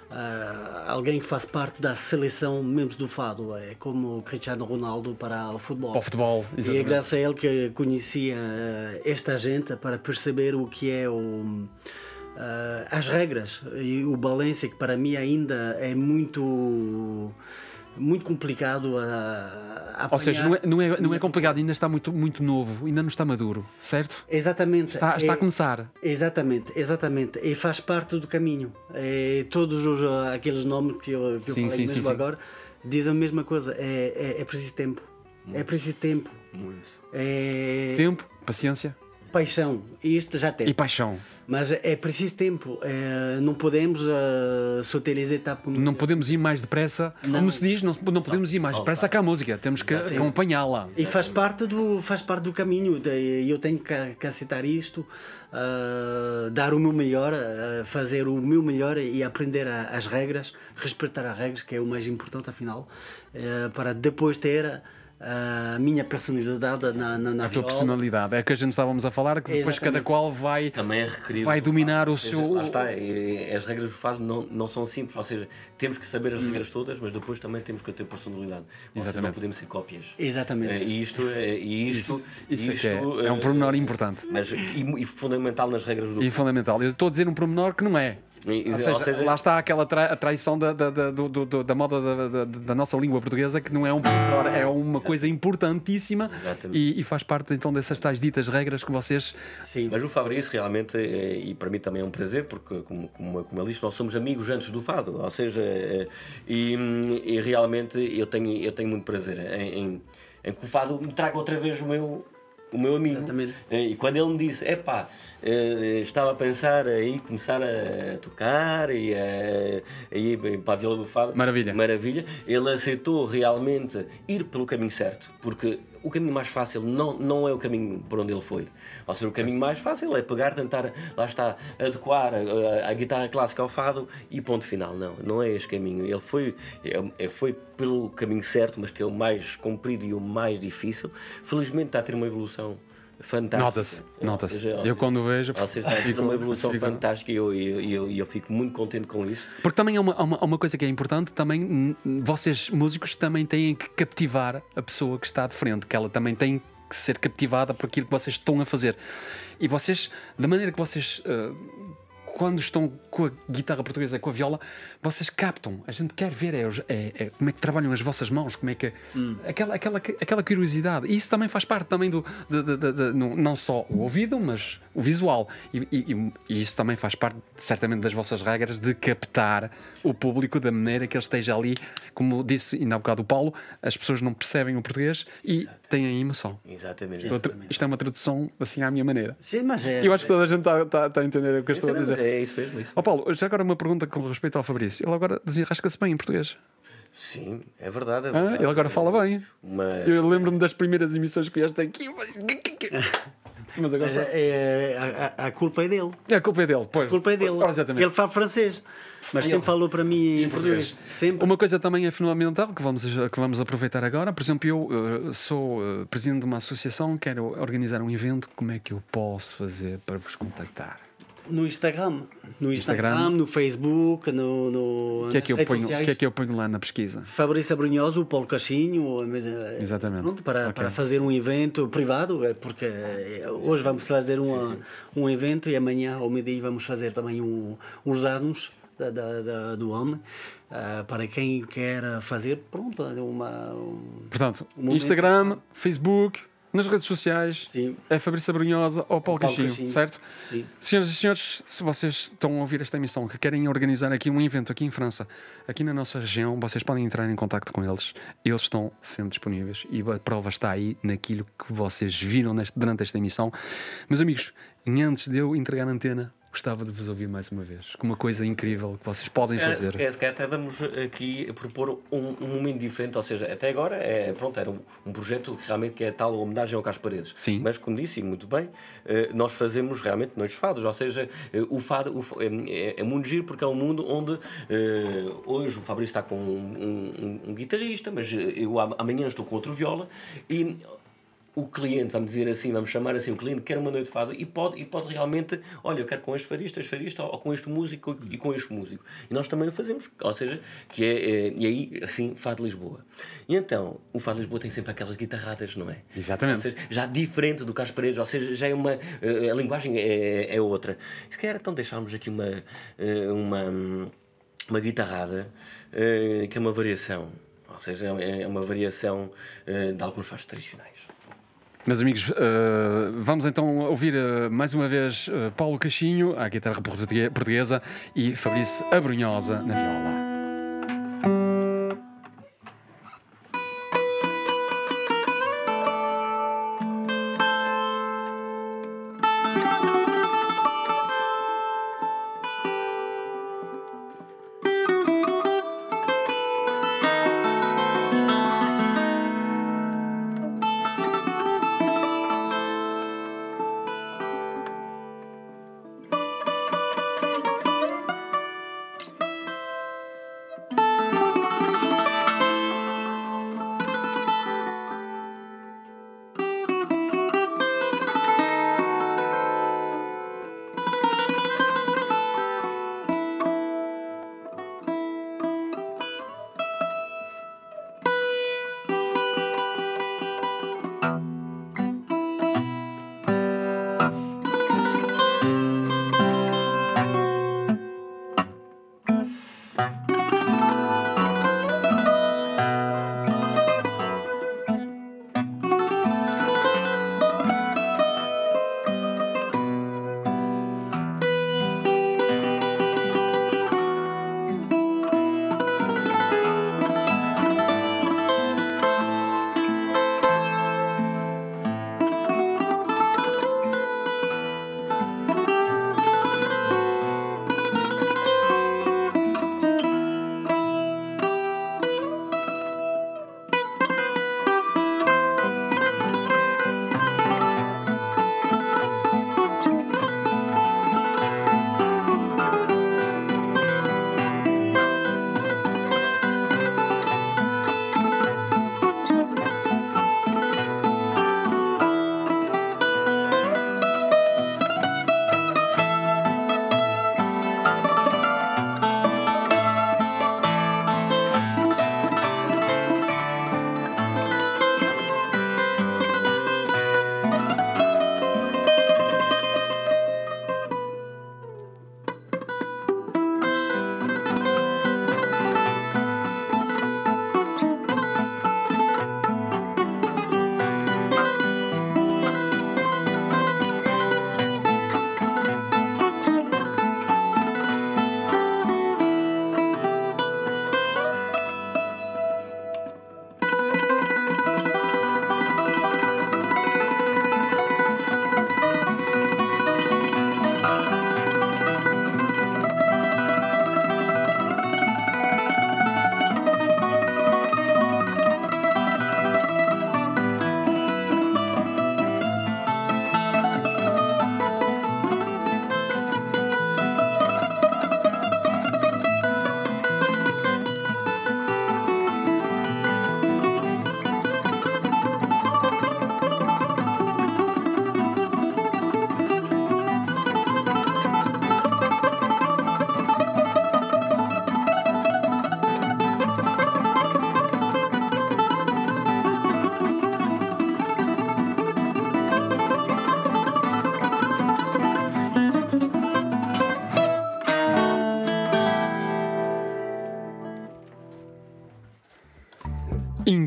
uh, alguém que faz parte da seleção mesmo do fado, é como o Cristiano Ronaldo para o futebol. Para o futebol, exatamente. E é graças a ele que conhecia uh, esta gente para perceber o que é o... Uh, as regras e o balance, que para mim ainda é muito muito complicado a, a apanhar. Ou seja, não é, não é, não é complicado, ainda está muito, muito novo, ainda não está maduro, certo? Exatamente. Está, está é, a começar. Exatamente, exatamente. E faz parte do caminho. É, todos os, aqueles nomes que eu, que sim, eu falei sim, mesmo sim, agora sim. dizem a mesma coisa. É, é, é preciso tempo. Muito. É preciso tempo. Muito. É... Tempo, paciência. Paixão. Isto já tem. E paixão. Mas é preciso tempo, é, não podemos uh, sauter les étapes. Não podemos ir mais depressa, não. Como se diz, não, não podemos ir mais depressa que a música, temos que Sim. acompanhá-la. E faz parte do, faz parte do caminho, e eu tenho que, que aceitar isto, uh, dar o meu melhor, uh, fazer o meu melhor e aprender a, as regras, respeitar as regras, que é o mais importante afinal, uh, para depois ter a minha personalidade na, na, na a tua viola. Personalidade, é que a gente estávamos a falar, que depois Exatamente. Cada qual vai, Também é requerido, vai dominar o seu... Lá está, as regras do fado não, não são simples, ou seja, temos que saber as regras todas, mas depois também temos que ter personalidade. Exatamente. Não podemos ser cópias. Exatamente. E isto, e isto, isso, isso isto é, que é, é um pormenor importante. Mas, e, e fundamental nas regras do E fundamental. Eu estou a dizer um pormenor que não é. E, Ou seja, ou seja, lá está aquela tra- a traição da, da, da, do- do- da moda da, da- da nossa língua portuguesa, que não é um é uma coisa importantíssima e, e faz parte então dessas tais ditas regras que vocês. Sim. Mas o Fabrício realmente, eh, e para mim também é um prazer, porque como, como, como ele disse, nós somos amigos antes do fado, ou seja, eh, e, e realmente eu tenho, eu tenho muito prazer em, em, em que o fado me traga outra vez o meu, o meu amigo. Exatamente. E quando ele me disse, epá, eh, estava a pensar aí começar a tocar e a, a ir para a Vila do Fado. Maravilha. Maravilha. Ele aceitou realmente ir pelo caminho certo, porque o caminho mais fácil não, não é o caminho por onde ele foi. Ou seja, o caminho mais fácil é pegar, tentar, lá está, adequar a, a, a guitarra clássica ao fado e ponto final. Não, não é este caminho. Ele foi, é, foi pelo caminho certo, mas que é o mais comprido e o mais difícil. Felizmente está a ter uma evolução fantástica. Nota-se, nota-se. Ou seja, Eu quando o vejo. Ou seja, está a ter fico- uma evolução fico- fantástica e eu, eu, eu, eu fico muito contente com isso. Porque também há uma, há uma, há uma coisa que é importante, também hum, vocês músicos também têm que captivar a pessoa que está de frente, que ela também tem que ser captivada por aquilo que vocês estão a fazer. E vocês, da maneira que vocês, uh, quando estão com a guitarra portuguesa, com a viola, vocês captam. A gente quer ver é, os- é- é como é que trabalham as vossas mãos, como é que Hum. aquela, aquela, aquela curiosidade. E isso também faz parte também do de, de- de- de- não, não só o ouvido, mas o visual. E, e- e isso também faz parte, certamente, das vossas regras de captar o público da maneira que ele esteja ali. Como disse ainda há bocado o Paulo, as pessoas não percebem o português e têm a emoção. Exatamente. Estou a tra- Isto é uma tradução assim à minha maneira. Sim, mas é. Eu acho que toda a gente está, está- está a entender o que eu estou a dizer. É isso mesmo. É isso Ó Paulo, já agora uma pergunta com respeito ao Fabrício. Ele agora desenrasca-se bem em português. Sim, é verdade. É Ah, verdade. ele agora fala bem. Uma... Eu lembro-me das primeiras emissões que este aqui. Mas agora Mas já... é, é- a, a culpa é dele. É a culpa é dele, pois. A culpa é dele. Ora, exatamente. Ele fala francês, mas E sempre ele? falou para mim em, Em português. português. Sempre. Uma coisa também é fundamental que vamos, que vamos aproveitar agora. Por exemplo, eu eh, sou eh, presidente de uma associação, quero organizar um evento. Como é que eu posso fazer para vos contactar? No Instagram. No Instagram, Instagram. no Facebook, no. no O que é que eu nas redes ponho, o sociais. que é que eu ponho lá na pesquisa? Fabrício Abrunhoso, o Paulo Cachinho, mas, eh, Exatamente. pronto, para, Ok. para fazer um evento privado, eh, porque eh, hoje vamos fazer uma, um evento e amanhã ao meio-dia vamos fazer também um, uns anos da, da, da- do homem, ah, para quem quer fazer, pronto, uma... um- Portanto, Um momento. Instagram, Facebook, nas redes sociais, Sim. é Fabrício Abrunhosa ou Paulo Paulo Cachinho, Cachinho. certo? Sim. Senhoras e senhores, se vocês estão a ouvir esta emissão, que querem organizar aqui um evento aqui em França, aqui na nossa região, vocês podem entrar em contacto com eles. Eles estão sempre disponíveis e a prova está aí naquilo que vocês viram neste, durante esta emissão. Meus amigos, e antes de eu entregar a antena, gostava de vos ouvir mais uma vez, com uma coisa incrível que vocês podem fazer. É, é, até vamos aqui propor um, um momento diferente, ou seja, até agora é, pronto, era um, um projeto que realmente que é tal homenagem ao Carlos Paredes. Sim. Mas como disse, e muito bem, eh, nós fazemos realmente noites fados, ou seja, eh, o fado o fa- é, é, é muito giro porque é um mundo onde eh, hoje o Fabrício está com um, um- um guitarrista, mas eu am- amanhã estou com outro viola e o cliente, vamos dizer assim, vamos chamar assim, o cliente quer uma noite de fado e pode, e pode realmente, olha, eu quero com este fadista, este fadista, ou com este músico e com este músico. E nós também o fazemos, ou seja, que é, é e aí, assim, Fado de Lisboa. E então, o Fado de Lisboa tem sempre aquelas guitarradas, não é? Exatamente. Ou seja, já diferente do Carlos Paredes, ou seja, já é uma, eh, a linguagem é, é outra. Se calhar então deixarmos aqui uma, eh, uma, uma guitarrada, eh, que é uma variação, ou seja, é uma variação eh, de alguns fados tradicionais. Meus amigos, eh, vamos então ouvir eh, mais uma vez eh, Paulo Cachinho à guitarra portugue- portuguesa e Fabrício Abrunhosa na viola.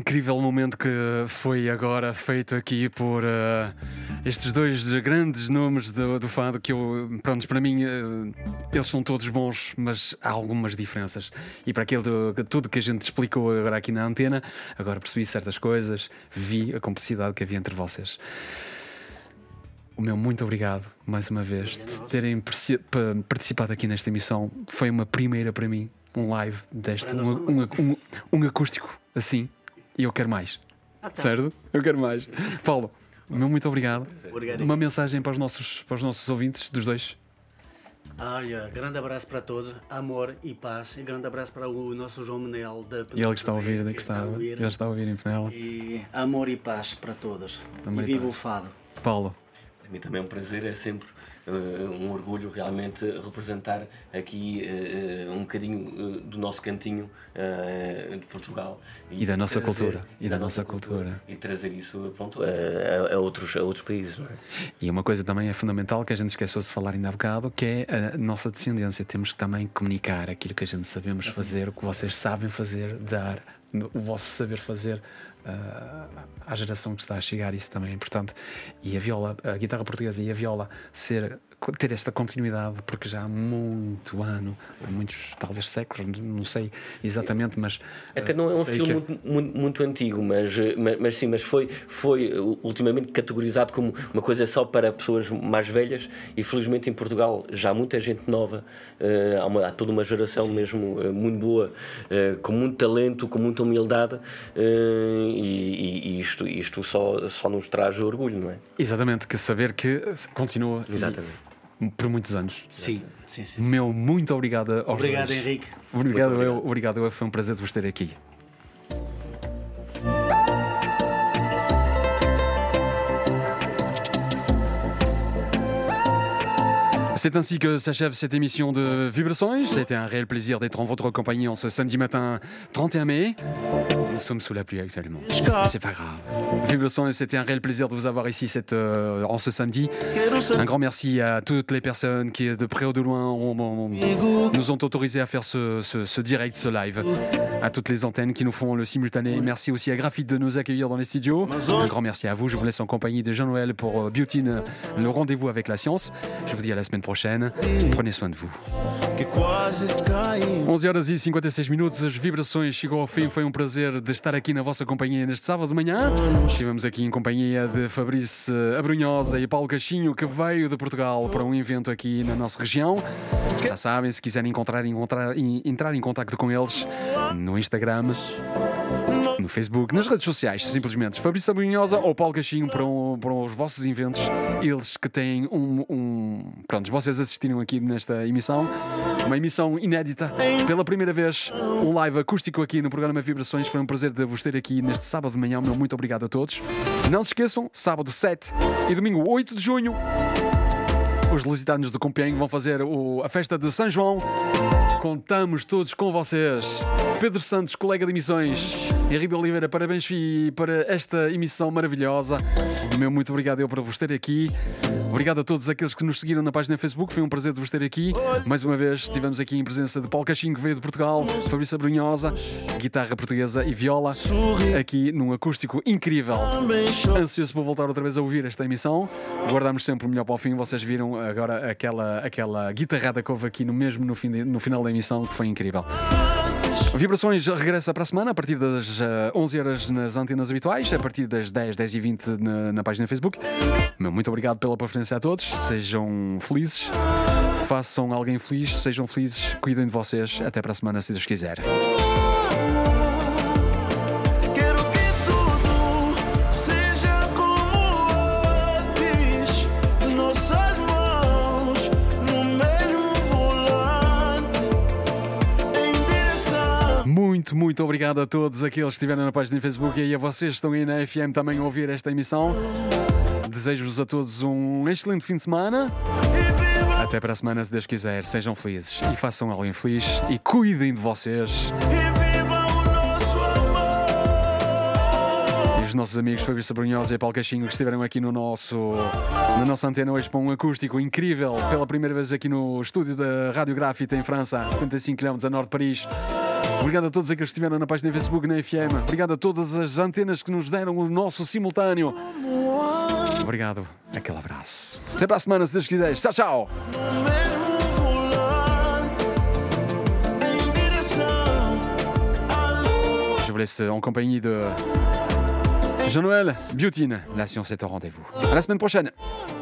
incrível momento que foi agora feito aqui por uh, estes dois grandes nomes do, do fado que eu, pronto, para mim uh, eles são todos bons, mas há algumas diferenças. E para aquilo do, tudo que a gente explicou agora aqui na antena, agora percebi certas coisas, vi a complicidade que havia entre vocês. O meu muito obrigado, mais uma vez, de terem participado aqui nesta emissão. Foi uma primeira para mim, um live deste, um, um, um, um acústico assim, e eu quero mais. Ah, tá. Certo? Eu quero mais. Paulo, o meu muito obrigado. obrigado. Uma mensagem para os, nossos, para os nossos ouvintes, dos dois. Olha, grande abraço para todos, amor e paz, e grande abraço para o nosso João Menel da E ele que está a ouvir, que está, está a ouvir. Ele está a ouvir em Penela. E amor e paz para todos. Amor e viva o fado. Paulo. Para mim também é um prazer, é sempre uh, um orgulho realmente representar aqui uh, um bocadinho uh, do nosso cantinho uh, de Portugal. E, e da nossa trazer, cultura. E da, da nossa cultura. cultura. E trazer isso pronto, a, a, outros, a outros países. Não é? E uma coisa também é fundamental que a gente esqueceu de falar ainda há bocado, que é a nossa descendência. Temos que também comunicar aquilo que a gente sabemos fazer, o que vocês sabem fazer, dar o vosso saber fazer uh, à geração que está a chegar. Isso também é importante. E a viola, a guitarra portuguesa e a viola ser, ter esta continuidade, porque já há muito ano, há muitos talvez séculos, não sei exatamente, mas até não é um estilo que... muito, muito, muito antigo, mas, mas, mas sim, mas foi, foi ultimamente categorizado como uma coisa só para pessoas mais velhas, e felizmente em Portugal já há muita gente nova, uh, há, uma, há toda uma geração sim. mesmo uh, muito boa, uh, com muito talento, com muita humildade, uh, e, e isto, isto só, só nos traz orgulho, não é? Exatamente, que saber que continua. Exatamente. E, por muitos anos. Sim, sim, sim. Meu muito obrigado aos Obrigado, dois. Henrique. Obrigado, obrigado. Eu, obrigado, eu. Foi um prazer de vos ter aqui. C'est ainsi que s'achève cette émission de Vibrações. C'était un réel plaisir d'être en votre compagnie en ce samedi matin trente et un mai. Nous sommes sous la pluie actuellement. C'est pas grave. Vibrações, c'était un réel plaisir de vous avoir ici cette, euh, en ce samedi. Un grand merci à toutes les personnes qui, de près ou de loin, ont, ont, nous ont autorisé à faire ce, ce, ce direct, ce live. À toutes les antennes qui nous font le simultané. Merci aussi à Graphite de nous accueillir dans les studios. Un grand merci à vous. Je vous laisse en compagnie de Jean-Noël pour Biotin, le rendez-vous avec la science. Je vous dis à la semaine prochaine. Prenez soin de vous. onze horas e cinquenta e seis minutos, as Vibrações chegou ao fim. Foi um prazer de estar aqui na vossa companhia neste sábado de manhã. Estivemos aqui em companhia de Fabrício Abrunhosa e Paulo Cachinho, que veio de Portugal para um evento aqui na nossa região. Já sabem, se quiserem encontrar, encontrar, entrar em contacto com eles no Instagram, no Facebook, nas redes sociais, simplesmente Fabrício Abrunhosa ou Paulo Cachinho para, um, para os vossos eventos. Eles que têm um, um... Pronto, vocês assistiram aqui nesta emissão, uma emissão inédita, pela primeira vez, um live acústico aqui no programa Vibrações. Foi um prazer de vos ter aqui neste sábado de manhã. Meu muito obrigado a todos. Não se esqueçam, sábado sete e domingo oito de junho, os lusitanos de Compiègne vão fazer o, a festa de São João. Contamos todos com vocês. Pedro Santos, colega de emissões, Henrique de Oliveira, parabéns para esta emissão maravilhosa. O meu muito obrigado eu por vos ter aqui. Obrigado a todos aqueles que nos seguiram na página do Facebook. Foi um prazer de vos ter aqui. Mais uma vez estivemos aqui em presença de Paulo Cachinho, que veio de Portugal, Fabrício Abrunhosa, guitarra portuguesa e viola, aqui num acústico incrível. Ansioso por voltar outra vez a ouvir esta emissão. Guardamos sempre o melhor para o fim. Vocês viram agora aquela, aquela guitarrada que houve aqui no mesmo no, fim de, no final da emissão, que foi incrível. Vibrações regressa para a semana a partir das uh, onze horas nas antenas habituais, a partir das dez, dez e vinte na, na página do Facebook. Meu muito obrigado pela preferência a todos. Sejam felizes, façam alguém feliz, sejam felizes, cuidem de vocês. Até para a semana, se Deus quiser. Muito, muito obrigado a todos aqueles que estiveram na página do Facebook e a vocês que estão aí na F M também a ouvir esta emissão. Desejo-vos a todos um excelente fim de semana. Até para a semana, se Deus quiser. Sejam felizes e façam alguém feliz e cuidem de vocês. E os nossos amigos Fabrício Abrunhosa e Paulo Cachinho, que estiveram aqui no nosso, na nossa antena hoje para um acústico incrível, pela primeira vez aqui no estúdio da Rádio Graphite em França, setenta e cinco quilómetros a norte de Paris. Obrigado a todos aqueles que estiveram na página Facebook, na F M. Obrigado a todas as antenas que nos deram o nosso simultâneo. Obrigado. Aquele abraço. Até para a semana, se Deus quiser. Tchau, tchau. Je vous laisse en compagnie de Jean-Noël Bioutine. La science est au rendez-vous. À la semaine prochaine.